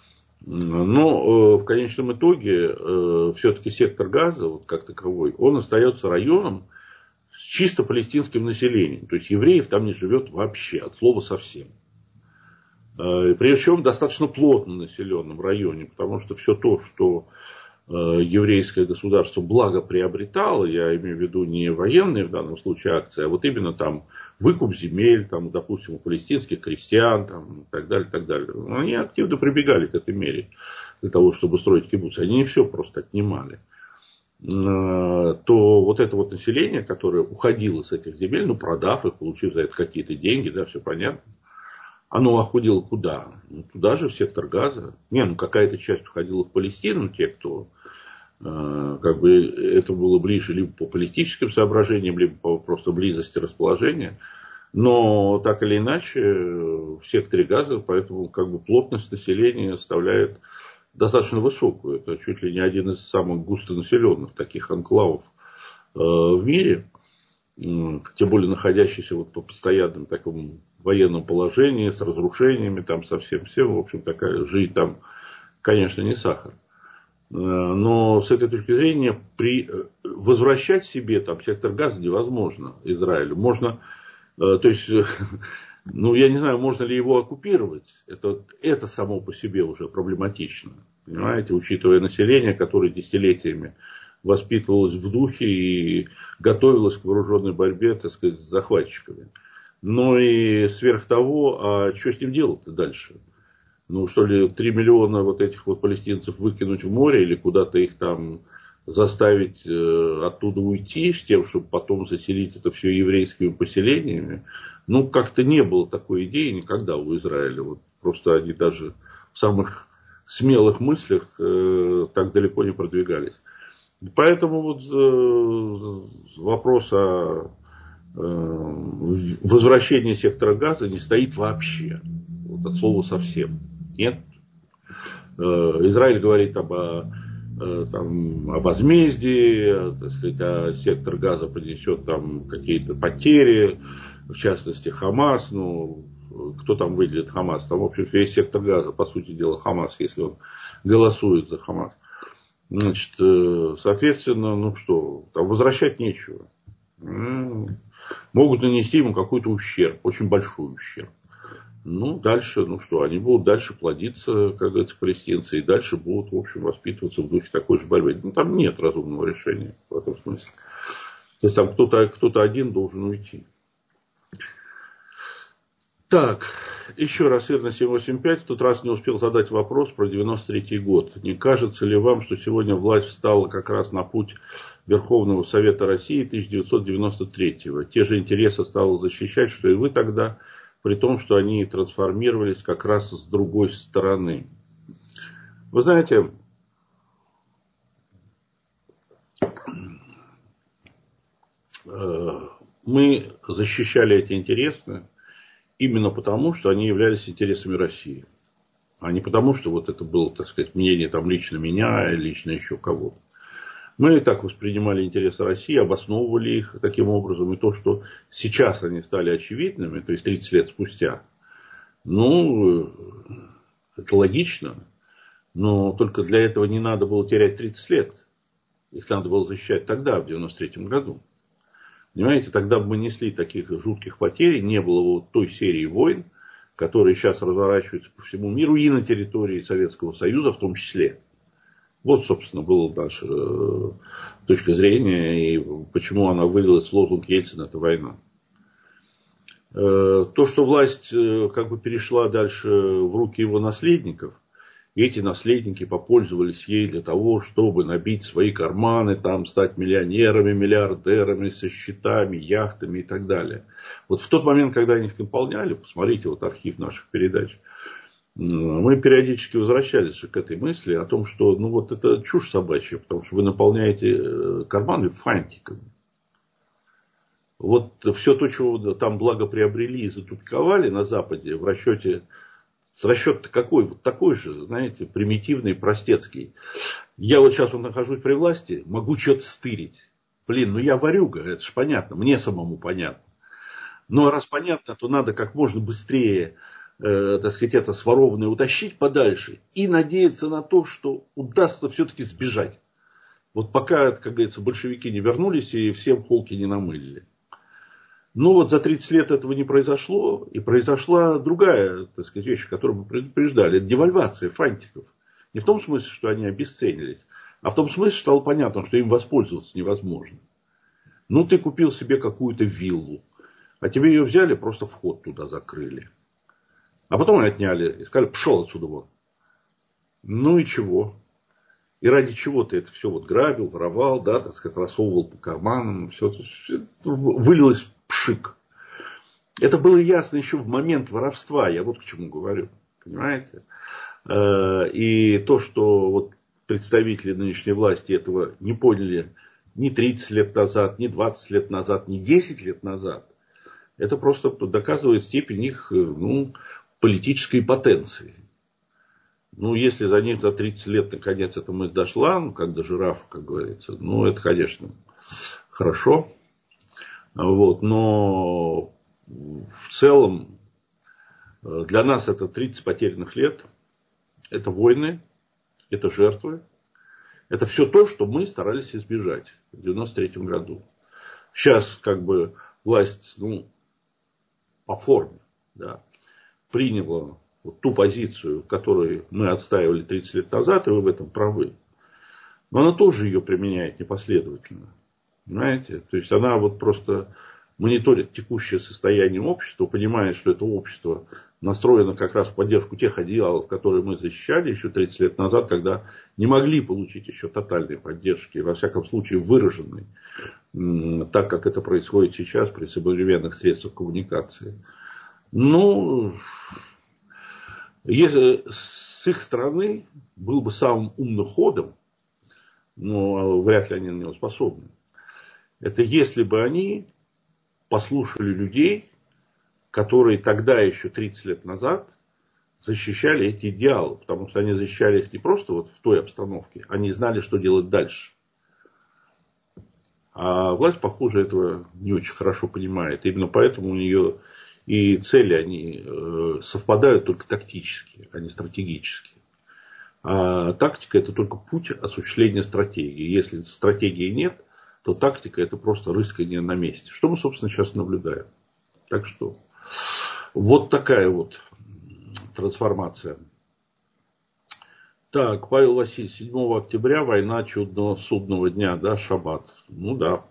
Но в конечном итоге все-таки сектор Газа, вот как таковой, он остается районом с чисто палестинским населением. То есть евреев там не живет вообще, от слова совсем. Причем достаточно плотно населенном районе, потому что все то, что еврейское государство благо приобретало, я имею в виду не военные в данном случае акции, а вот именно там выкуп земель, там, допустим, у палестинских крестьян, там, и так далее, и так далее. Они активно прибегали к этой мере для того, чтобы строить кибуцы. Они не все просто отнимали. То вот это вот население, которое уходило с этих земель, ну, продав их, получив за это какие-то деньги, да, все понятно. Оно уходило куда? Ну, туда же, в сектор Газа. Не, ну какая-то часть уходила в Палестину, те, кто э, как бы это было ближе либо по политическим соображениям, либо по просто близости расположения. Но так или иначе в секторе Газа, поэтому как бы плотность населения составляет достаточно высокую. Это чуть ли не один из самых густонаселенных таких анклавов э, в мире. Тем более находящийся вот по постоянным такому военном положении, с разрушениями, там совсем всем, в общем, такая жизнь там, конечно, не сахар. Но с этой точки зрения при... возвращать себе там сектор Газа невозможно Израилю. Можно, то есть, ну, я не знаю, можно ли его оккупировать. Это, это само по себе уже проблематично. Понимаете, учитывая население, которое десятилетиями воспитывалось в духе и готовилось к вооруженной борьбе, так сказать, с захватчиками. Но и сверх того, а что с ним делать-то дальше? Ну, что ли, три миллиона вот этих вот палестинцев выкинуть в море или куда-то их там заставить э, оттуда уйти с тем, чтобы потом заселить это все еврейскими поселениями? Ну, как-то не было такой идеи никогда у Израиля. Вот просто они даже в самых смелых мыслях э, так далеко не продвигались. Поэтому вот э, вопрос о возвращение сектора Газа не стоит вообще. Вот от слова совсем. Нет. Израиль говорит об, там, о возмездии, так сказать, а сектор Газа понесет там какие-то потери, в частности Хамас, ну, кто там выделит Хамас? Там, в общем, весь сектор Газа, по сути дела, Хамас, если он голосует за Хамас. Значит, соответственно, ну что, там возвращать нечего. Могут нанести ему какой-то ущерб, очень большой ущерб. Ну, дальше, ну что, они будут дальше плодиться, как говорится, палестинцы, и дальше будут, в общем, воспитываться в духе такой же борьбы. Ну, там нет разумного решения в этом смысле. То есть, там кто-то, кто-то один должен уйти. Так, еще раз, Ир на семь восемь пять, в тот раз не успел задать вопрос про девяносто третий год. Не кажется ли вам, что сегодня власть встала как раз на путь Верховного Совета России тысяча девятьсот девяносто третьего? Те же интересы стало защищать, что и вы тогда, при том, что они трансформировались как раз с другой стороны. Вы знаете, мы защищали эти интересы именно потому, что они являлись интересами России. А не потому, что вот это было, так сказать, мнение там лично меня, лично еще кого-то. Мы и так воспринимали интересы России, обосновывали их таким образом. И то, что сейчас они стали очевидными, то есть тридцать лет спустя, ну, это логично. Но только для этого не надо было терять тридцать лет. Их надо было защищать тогда, в девяносто третьем году. Понимаете, тогда бы мы несли таких жутких потерь, не было вот той серии войн, которые сейчас разворачиваются по всему миру и на территории Советского Союза в том числе. Вот, собственно, была наша э, точка зрения и почему она вылилась в лозунг Ельцина «это война». Э, то, что власть э, как бы перешла дальше в руки его наследников, и эти наследники попользовались ей для того, чтобы набить свои карманы, там, стать миллионерами, миллиардерами, со счетами, яхтами и так далее. Вот в тот момент, когда они их наполняли, посмотрите вот архив наших передач, мы периодически возвращались к этой мысли о том, что ну вот это чушь собачья, потому что вы наполняете карманы фантиками. Вот все то, чего там благо приобрели и затупиковали на Западе в расчете. С расчет какой? Вот такой же, знаете, примитивный, простецкий. Я вот сейчас вот нахожусь при власти, могу что-то стырить. Блин, ну я ворюга, это же понятно, мне самому понятно. Но раз понятно, то надо как можно быстрее, э, так сказать, это сворованное утащить подальше и надеяться на то, что удастся все-таки сбежать. Вот пока, как говорится, большевики не вернулись и всем холки не намылили. Ну вот за тридцать лет этого не произошло, и произошла другая, так сказать, вещь, которую мы предупреждали. Это девальвация фантиков. Не в том смысле, что они обесценились, а в том смысле, что стало понятно, что им воспользоваться невозможно. Ну ты купил себе какую-то виллу, а тебе ее взяли, просто вход туда закрыли. А потом отняли и сказали, пошел отсюда вон. Ну и чего? И ради чего ты это все вот грабил, воровал, да, так сказать, рассовывал по карманам, все, все вылилось в пшик. Это было ясно еще в момент воровства, я вот к чему говорю, понимаете? И то, что вот представители нынешней власти этого не поняли ни тридцать лет назад, ни двадцать лет назад, ни десять лет назад, это просто доказывает степень их, ну, политической потенции. Ну, если за них за тридцать лет наконец эта мысль дошла, ну, как до жирафа, как говорится, ну, это, конечно, хорошо. Вот, но в целом для нас это тридцать потерянных лет, это войны, это жертвы, это все то, что мы старались избежать в девяносто третьем году. Сейчас как бы власть, ну, по форме, да, приняла вот ту позицию, которую мы отстаивали тридцать лет назад, и вы в этом правы. Но она тоже ее применяет непоследовательно. Понимаете? То есть она вот просто мониторит текущее состояние общества, понимает, что это общество настроено как раз в поддержку тех идеалов, которые мы защищали еще тридцать лет назад, когда не могли получить еще тотальной поддержки, во всяком случае выраженной, так как это происходит сейчас при современных средствах коммуникации. Ну, если с их стороны был бы самым умным ходом, но вряд ли они на него способны, это если бы они послушали людей, которые тогда еще тридцать лет назад защищали эти идеалы, потому что они защищали их не просто вот в той обстановке, они знали, что делать дальше. А власть, похоже, этого не очень хорошо понимает. Именно поэтому у нее и цели, они совпадают только тактически, а не стратегически. А тактика — это только путь осуществления стратегии. Если стратегии нет, то тактика — это просто рыскание на месте. Что мы, собственно, сейчас наблюдаем. Так что вот такая вот трансформация. Так, Павел Васильевич, седьмого октября, война чудного судного дня, да, шаббат. Ну да.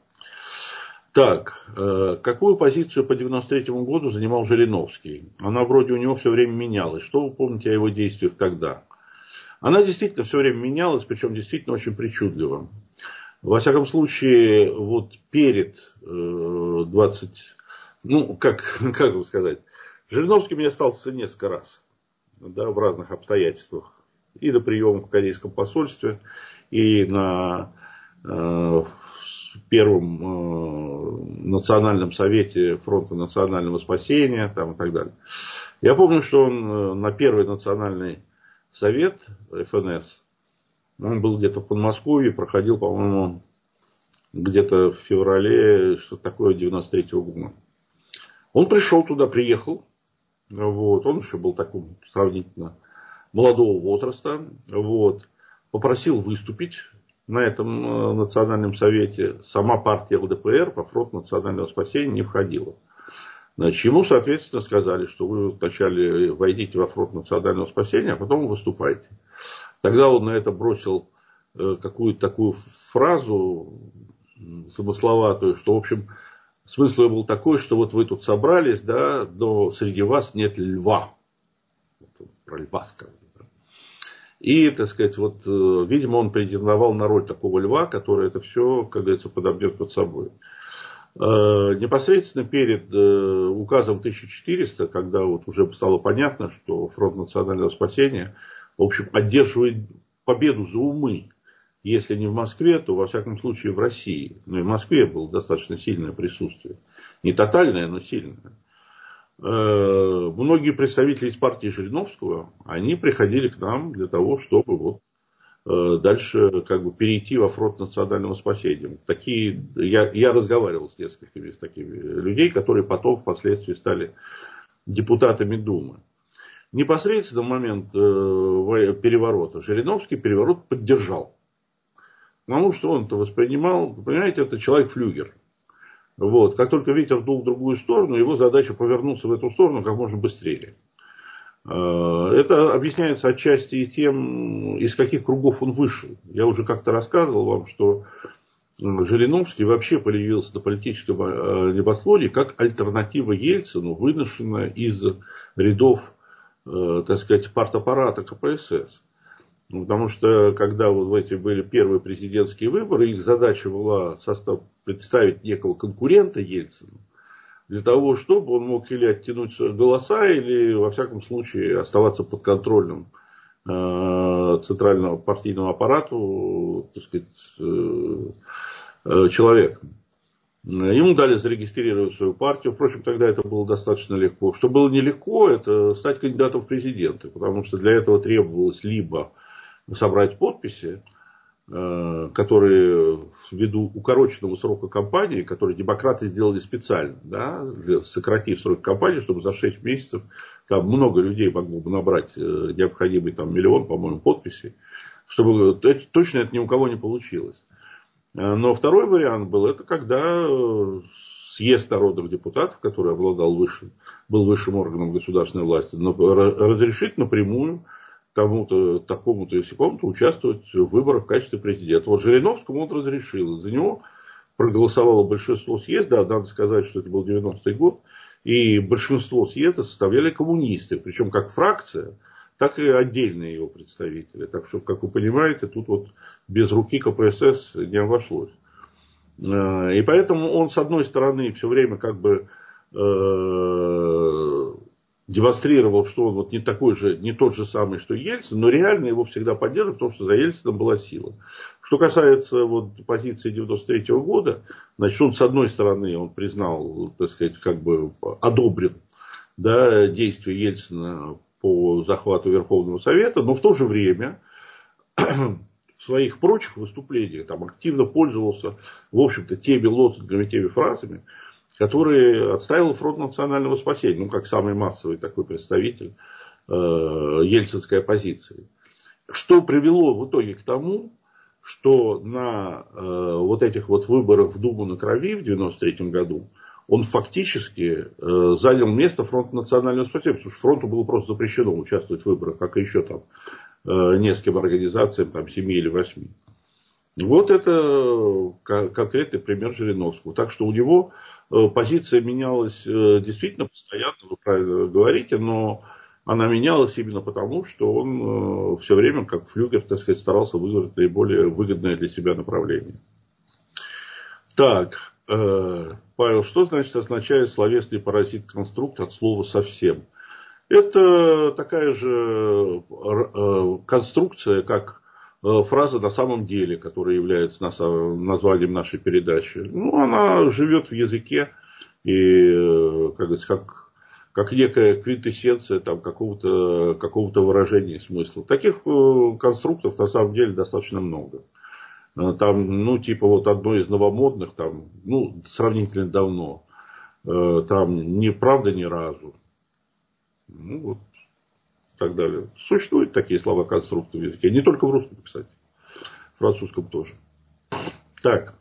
Так, э, какую позицию по девяносто третьему году занимал Жириновский? Она вроде у него все время менялась. Что вы помните о его действиях тогда? Она действительно все время менялась, причем действительно очень причудливо. Во всяком случае, вот перед э, двадцать, ну, как, как бы сказать, Жириновский мне остался несколько раз, да, в разных обстоятельствах. И до приема в корейском посольстве, и на э, первом э, национальном совете Фронта национального спасения, там, и так далее. Я помню, что он э, на первый национальный совет эф эн эс, он был где-то в Подмосковье, проходил, по-моему, где-то в феврале, что-то такое, девяносто третьего года. Он пришел туда, приехал, вот, он еще был таким сравнительно молодого возраста, вот, попросил выступить на этом национальном совете. Сама партия эл дэ пэ эр по фронту национального спасения не входила. Значит, ему, соответственно, сказали, что вы вначале войдите во фронт национального спасения, а потом выступайте. Тогда он на это бросил какую-то такую фразу замысловатую, что, в общем, смысл был такой, что вот вы тут собрались, да, но среди вас нет льва. Про льва сказано. И, так сказать, вот, видимо, он претендовал на роль такого льва, который это все, как говорится, подобьет под собой. Непосредственно перед указом тысяча четыреста, когда вот уже стало понятно, что Фронт национального спасения, в общем, одерживает победу за умы, если не в Москве, то, во всяком случае, в России. Ну, и в Москве было достаточно сильное присутствие. Не тотальное, но сильное. Многие представители из партии Жириновского, они приходили к нам для того, чтобы вот дальше как бы перейти во фронт национального спасения. Такие, я, я разговаривал с несколькими из таких людей, которые потом впоследствии стали депутатами Думы. Непосредственно в момент переворота Жириновский переворот поддержал. Потому что он-то воспринимал, понимаете, это человек-флюгер. Вот. Как только ветер дул в другую сторону, его задача повернуться в эту сторону как можно быстрее. Это объясняется отчасти и тем, из каких кругов он вышел. Я уже как-то рассказывал вам, что Жириновский вообще появился на политическом небосклоне как альтернатива Ельцину, выношенная из рядов, так сказать, партаппарата ка пэ эс эс. Потому что, когда вот эти были первые президентские выборы, их задача была состав, представить некого конкурента Ельцину, для того, чтобы он мог или оттянуть голоса, или, во всяком случае, оставаться под контролем э, центрального партийного аппарата, так сказать, э, человека. Ему дали зарегистрировать свою партию. Впрочем, тогда это было достаточно легко. Что было нелегко, это стать кандидатом в президенты, потому что для этого требовалось либо собрать подписи, которые ввиду укороченного срока кампании, которые демократы сделали специально, да, сократив срок кампании, чтобы за шесть месяцев там много людей могло бы набрать необходимый там, миллион, по-моему, подписей, чтобы точно это ни у кого не получилось. Но второй вариант был, это когда съезд народных депутатов, который обладал высшим, был высшим органом государственной власти, разрешить напрямую кому-то, такому-то и сякому-то участвовать в выборах в качестве президента. Вот Жириновскому он разрешил. За него проголосовало большинство съезда. Надо сказать, что это был девяностый год. И большинство съезда составляли коммунисты. Причем как фракция, так и отдельные его представители. Так что, как вы понимаете, тут вот без руки ка пэ эс эс не обошлось. И поэтому он, с одной стороны, все время как бы демонстрировал, что он вот не такой же, не тот же самый, что Ельцин, но реально его всегда поддерживал, потому что за Ельцином была сила. Что касается вот позиции девяносто третьего года, значит, он с одной стороны, он признал, так сказать, как бы одобрил, да, действия Ельцина по захвату Верховного Совета, но в то же время в своих прочих выступлениях там активно пользовался, в общем-то, теми лозунгами, теми фразами, которые отстаивал Фронт национального спасения, ну, как самый массовый такой представитель э, ельцинской оппозиции. Что привело в итоге к тому, что на э, вот этих вот выборах в Думу на крови в девяносто третьем году он фактически э, занял место Фронта национального спасения, потому что фронту было просто запрещено участвовать в выборах, как и еще там э, нескольким организациям, там семи или восьми. Вот это конкретный пример Жириновского. Так что у него э, позиция менялась э, действительно постоянно, вы правильно говорите, но она менялась именно потому, что он э, все время, как флюгер, так сказать, старался выбрать наиболее выгодное для себя направление. Так, э, Павел, что значит означает словесный паразит-конструкт от слова «совсем»? Это такая же э, конструкция, как э, фраза «на самом деле», которая является названием нашей передачи. Ну, она живет в языке и, э, как говорится, как как некая квинтэссенция там, какого-то, какого-то выражения смысла. Таких э, конструктов на самом деле достаточно много. Там, ну, типа вот одно из новомодных, там, ну, сравнительно давно, э, там, не правда ни разу. Ну, вот, и так далее. Существуют такие слова-конструкты в языке. Не только в русском, кстати. В французском тоже. Так.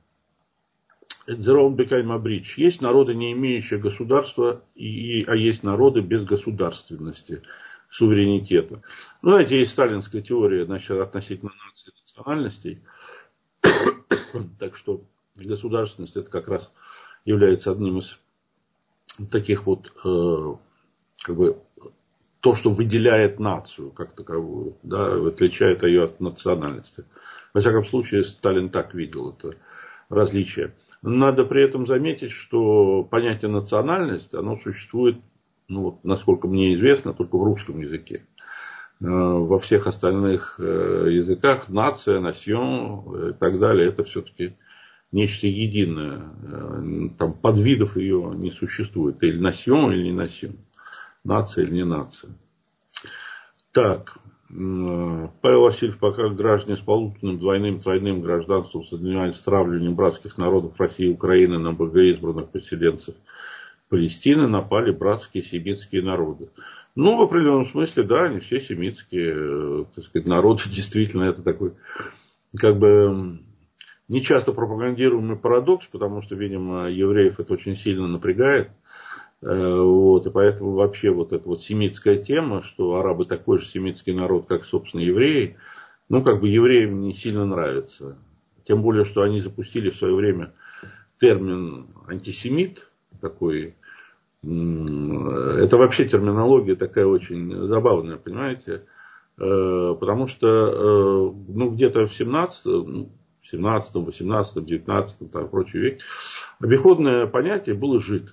Jerome became a bridge. Есть народы, не имеющие государства, и, а есть народы без государственности, суверенитета. Ну, знаете, есть сталинская теория, значит, относительно наций и национальностей. Так что государственность это как раз является одним из таких вот, э, как бы, то, что выделяет нацию как таковую, да, отличает ее от национальности. Во всяком случае, Сталин так видел это различие. Надо при этом заметить, что понятие национальность, оно существует, ну, вот, насколько мне известно, только в русском языке. Во всех остальных языках нация, национ и так далее, это все-таки нечто единое. Там подвидов ее не существует. Или национ, или не национ. Нация или не нация. Так. Павел Васильев, пока граждане с полученным двойным тройным гражданством занимались стравливанием братских народов России и Украины на богоизбранных поселенцев Палестины, напали братские семитские народы. Ну, в определенном смысле, да, они все семитские, так сказать, народы. Действительно, это такой, как бы, не часто пропагандируемый парадокс, потому что, видимо, евреев это очень сильно напрягает. Вот, и поэтому вообще вот эта вот семитская тема, что арабы такой же семитский народ, как, собственно, евреи, ну, как бы евреям не сильно нравится. Тем более, что они запустили в свое время термин антисемит такой. Это вообще терминология такая очень забавная, понимаете? Потому что, ну, где-то в семнадцатом, семнадцатом, восемнадцатом, девятнадцатом, там, прочее веке обиходное понятие было жид.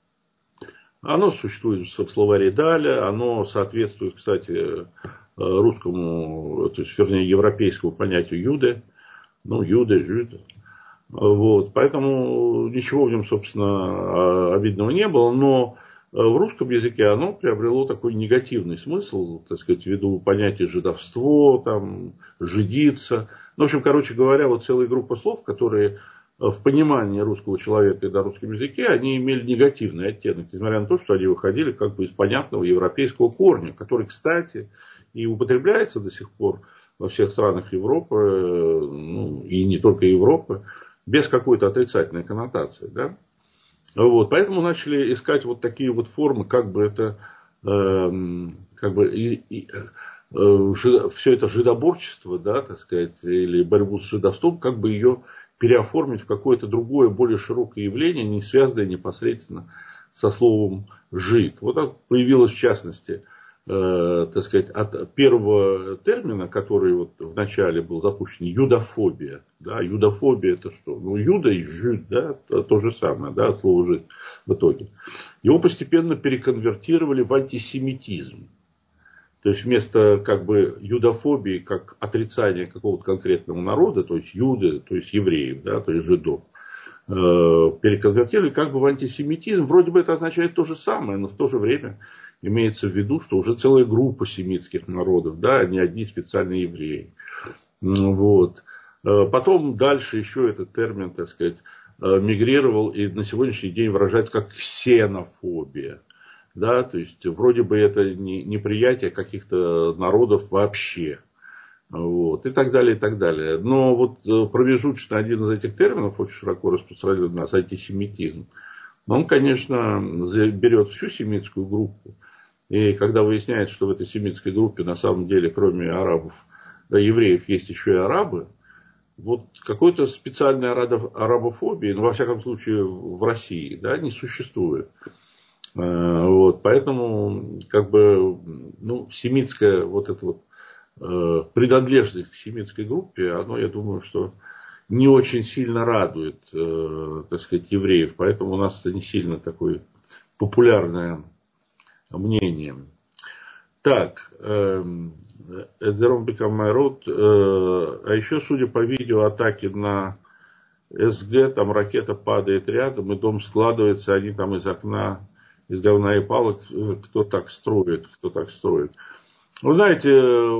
Оно существует в словаре Даля, оно соответствует, кстати, русскому, то есть, вернее, европейскому понятию юде, ну, юде, жид. Вот, поэтому ничего в нем, собственно, обидного не было, но в русском языке оно приобрело такой негативный смысл, так сказать, ввиду понятия жидовство, там, жидиться. Ну, в общем, короче говоря, вот целая группа слов, которые в понимании русского человека и на русском языке, они имели негативный оттенок, несмотря на то, что они выходили как бы из понятного европейского корня, который, кстати, и употребляется до сих пор во всех странах Европы, ну, и не только Европы, без какой-то отрицательной коннотации. Да? Вот, поэтому начали искать вот такие вот формы, как бы это, э, как бы, и, и, э, жид, все это жидоборчество, да, так сказать, или борьбу с жидовством, как бы ее переоформить в какое-то другое, более широкое явление, не связанное непосредственно со словом «жид». Вот так появилось, в частности, э, так сказать, от первого термина, который вот вначале был запущен, юдофобия. Да, юдофобия это что? Ну, юда и жид, да, то, то же самое, да, от слова «жид» в итоге. Его постепенно переконвертировали в антисемитизм. То есть вместо как бы юдофобии, как отрицания какого-то конкретного народа, то есть юды, то есть евреев, да, то есть жидов, э, переконвертировали как бы в антисемитизм. Вроде бы это означает то же самое, но в то же время имеется в виду, что уже целая группа семитских народов, да, не одни специальные евреи. Вот. Потом дальше еще этот термин, так сказать, мигрировал и на сегодняшний день выражается как ксенофобия. Да, то есть вроде бы это не неприятие каких-то народов вообще. Вот, и так далее, и так далее. Но вот промежуточно один из этих терминов, очень широко распространен у нас, антисемитизм, он, конечно, берет всю семитскую группу. И когда выясняется, что в этой семитской группе на самом деле, кроме арабов, да, евреев, есть еще и арабы, вот какой-то специальной арабофобии, ну, во всяком случае, в России, да, не существует. Вот, поэтому, как бы, ну, семитская вот эта вот принадлежность к семитской группе, оно, я думаю, что не очень сильно радует, так сказать, евреев. Поэтому у нас это не сильно такое популярное мнение. Так, Эдером Бекамайрут, а еще, судя по видео атаки на СГ, там ракета падает рядом, и дом складывается, они там из окна, из говна и палок, кто так строит, кто так строит. Вы знаете,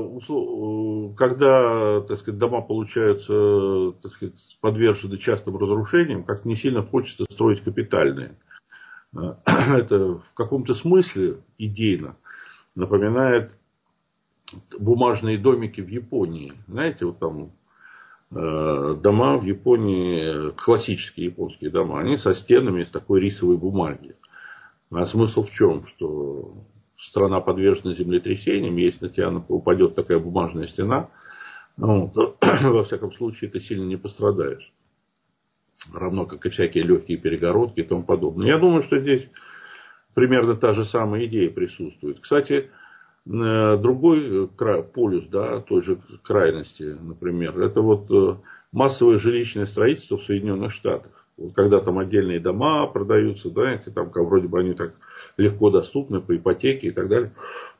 когда, так сказать, дома получаются, так сказать, подвержены частым разрушениям, как не сильно хочется строить капитальные. Это в каком-то смысле идейно напоминает бумажные домики в Японии. Знаете, вот там дома в Японии, классические японские дома, они со стенами из такой рисовой бумаги. А смысл в чем? Что страна подвержена землетрясениям, если на тебя упадет такая бумажная стена, ну, то, во всяком случае, ты сильно не пострадаешь. Равно как и всякие легкие перегородки и тому подобное. Я думаю, что здесь примерно та же самая идея присутствует. Кстати, другой полюс, да, той же крайности, например, это вот массовое жилищное строительство в Соединенных Штатах. Вот когда там отдельные дома продаются, да, эти там, как вроде бы они так легко доступны по ипотеке и так далее.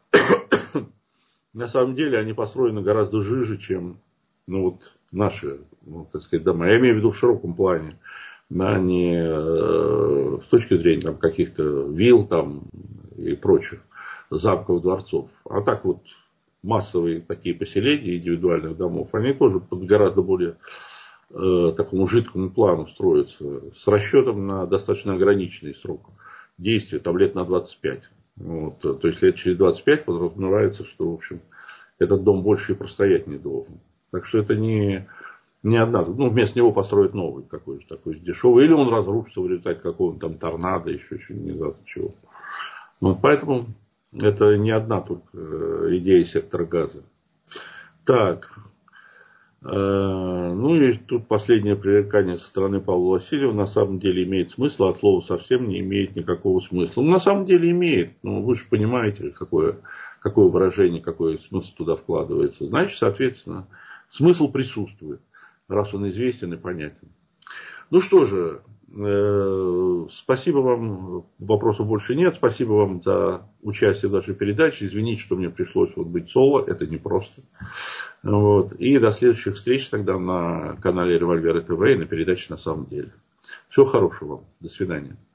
На самом деле они построены гораздо жиже, чем, ну, вот наши, ну, так сказать, дома. Я имею в виду в широком плане, да, не э, с точки зрения там, каких-то вилл там, и прочих замков, дворцов. А так вот массовые такие поселения индивидуальных домов, они тоже под гораздо более э, такому жидкому плану строятся, с расчетом на достаточно ограниченный срок действия, там лет на двадцать пять. Вот, то есть лет через двадцать пять подразумевается, что, в общем, этот дом больше и простоять не должен. Так что это не, не одна, ну, вместо него построить новый какой-то такой дешевый, или он разрушится в результате какого-то там торнадо, еще, еще не знаю чего. Вот, поэтому это не одна только идея сектора газа. Так, э, ну и тут последнее пререкание со стороны Павла Васильева на самом деле имеет смысл, а от слова совсем не имеет никакого смысла. Ну, на самом деле имеет, ну, вы же понимаете, какое, какое выражение, какой смысл туда вкладывается. Значит, соответственно, смысл присутствует, раз он известен и понятен. Ну что же, э, спасибо вам, вопросов больше нет, спасибо вам за участие в нашей передаче, извините, что мне пришлось вот быть соло, это непросто. Вот. И до следующих встреч тогда на канале Револьверы ТВ и на передаче «На самом деле». Всего хорошего вам, до свидания.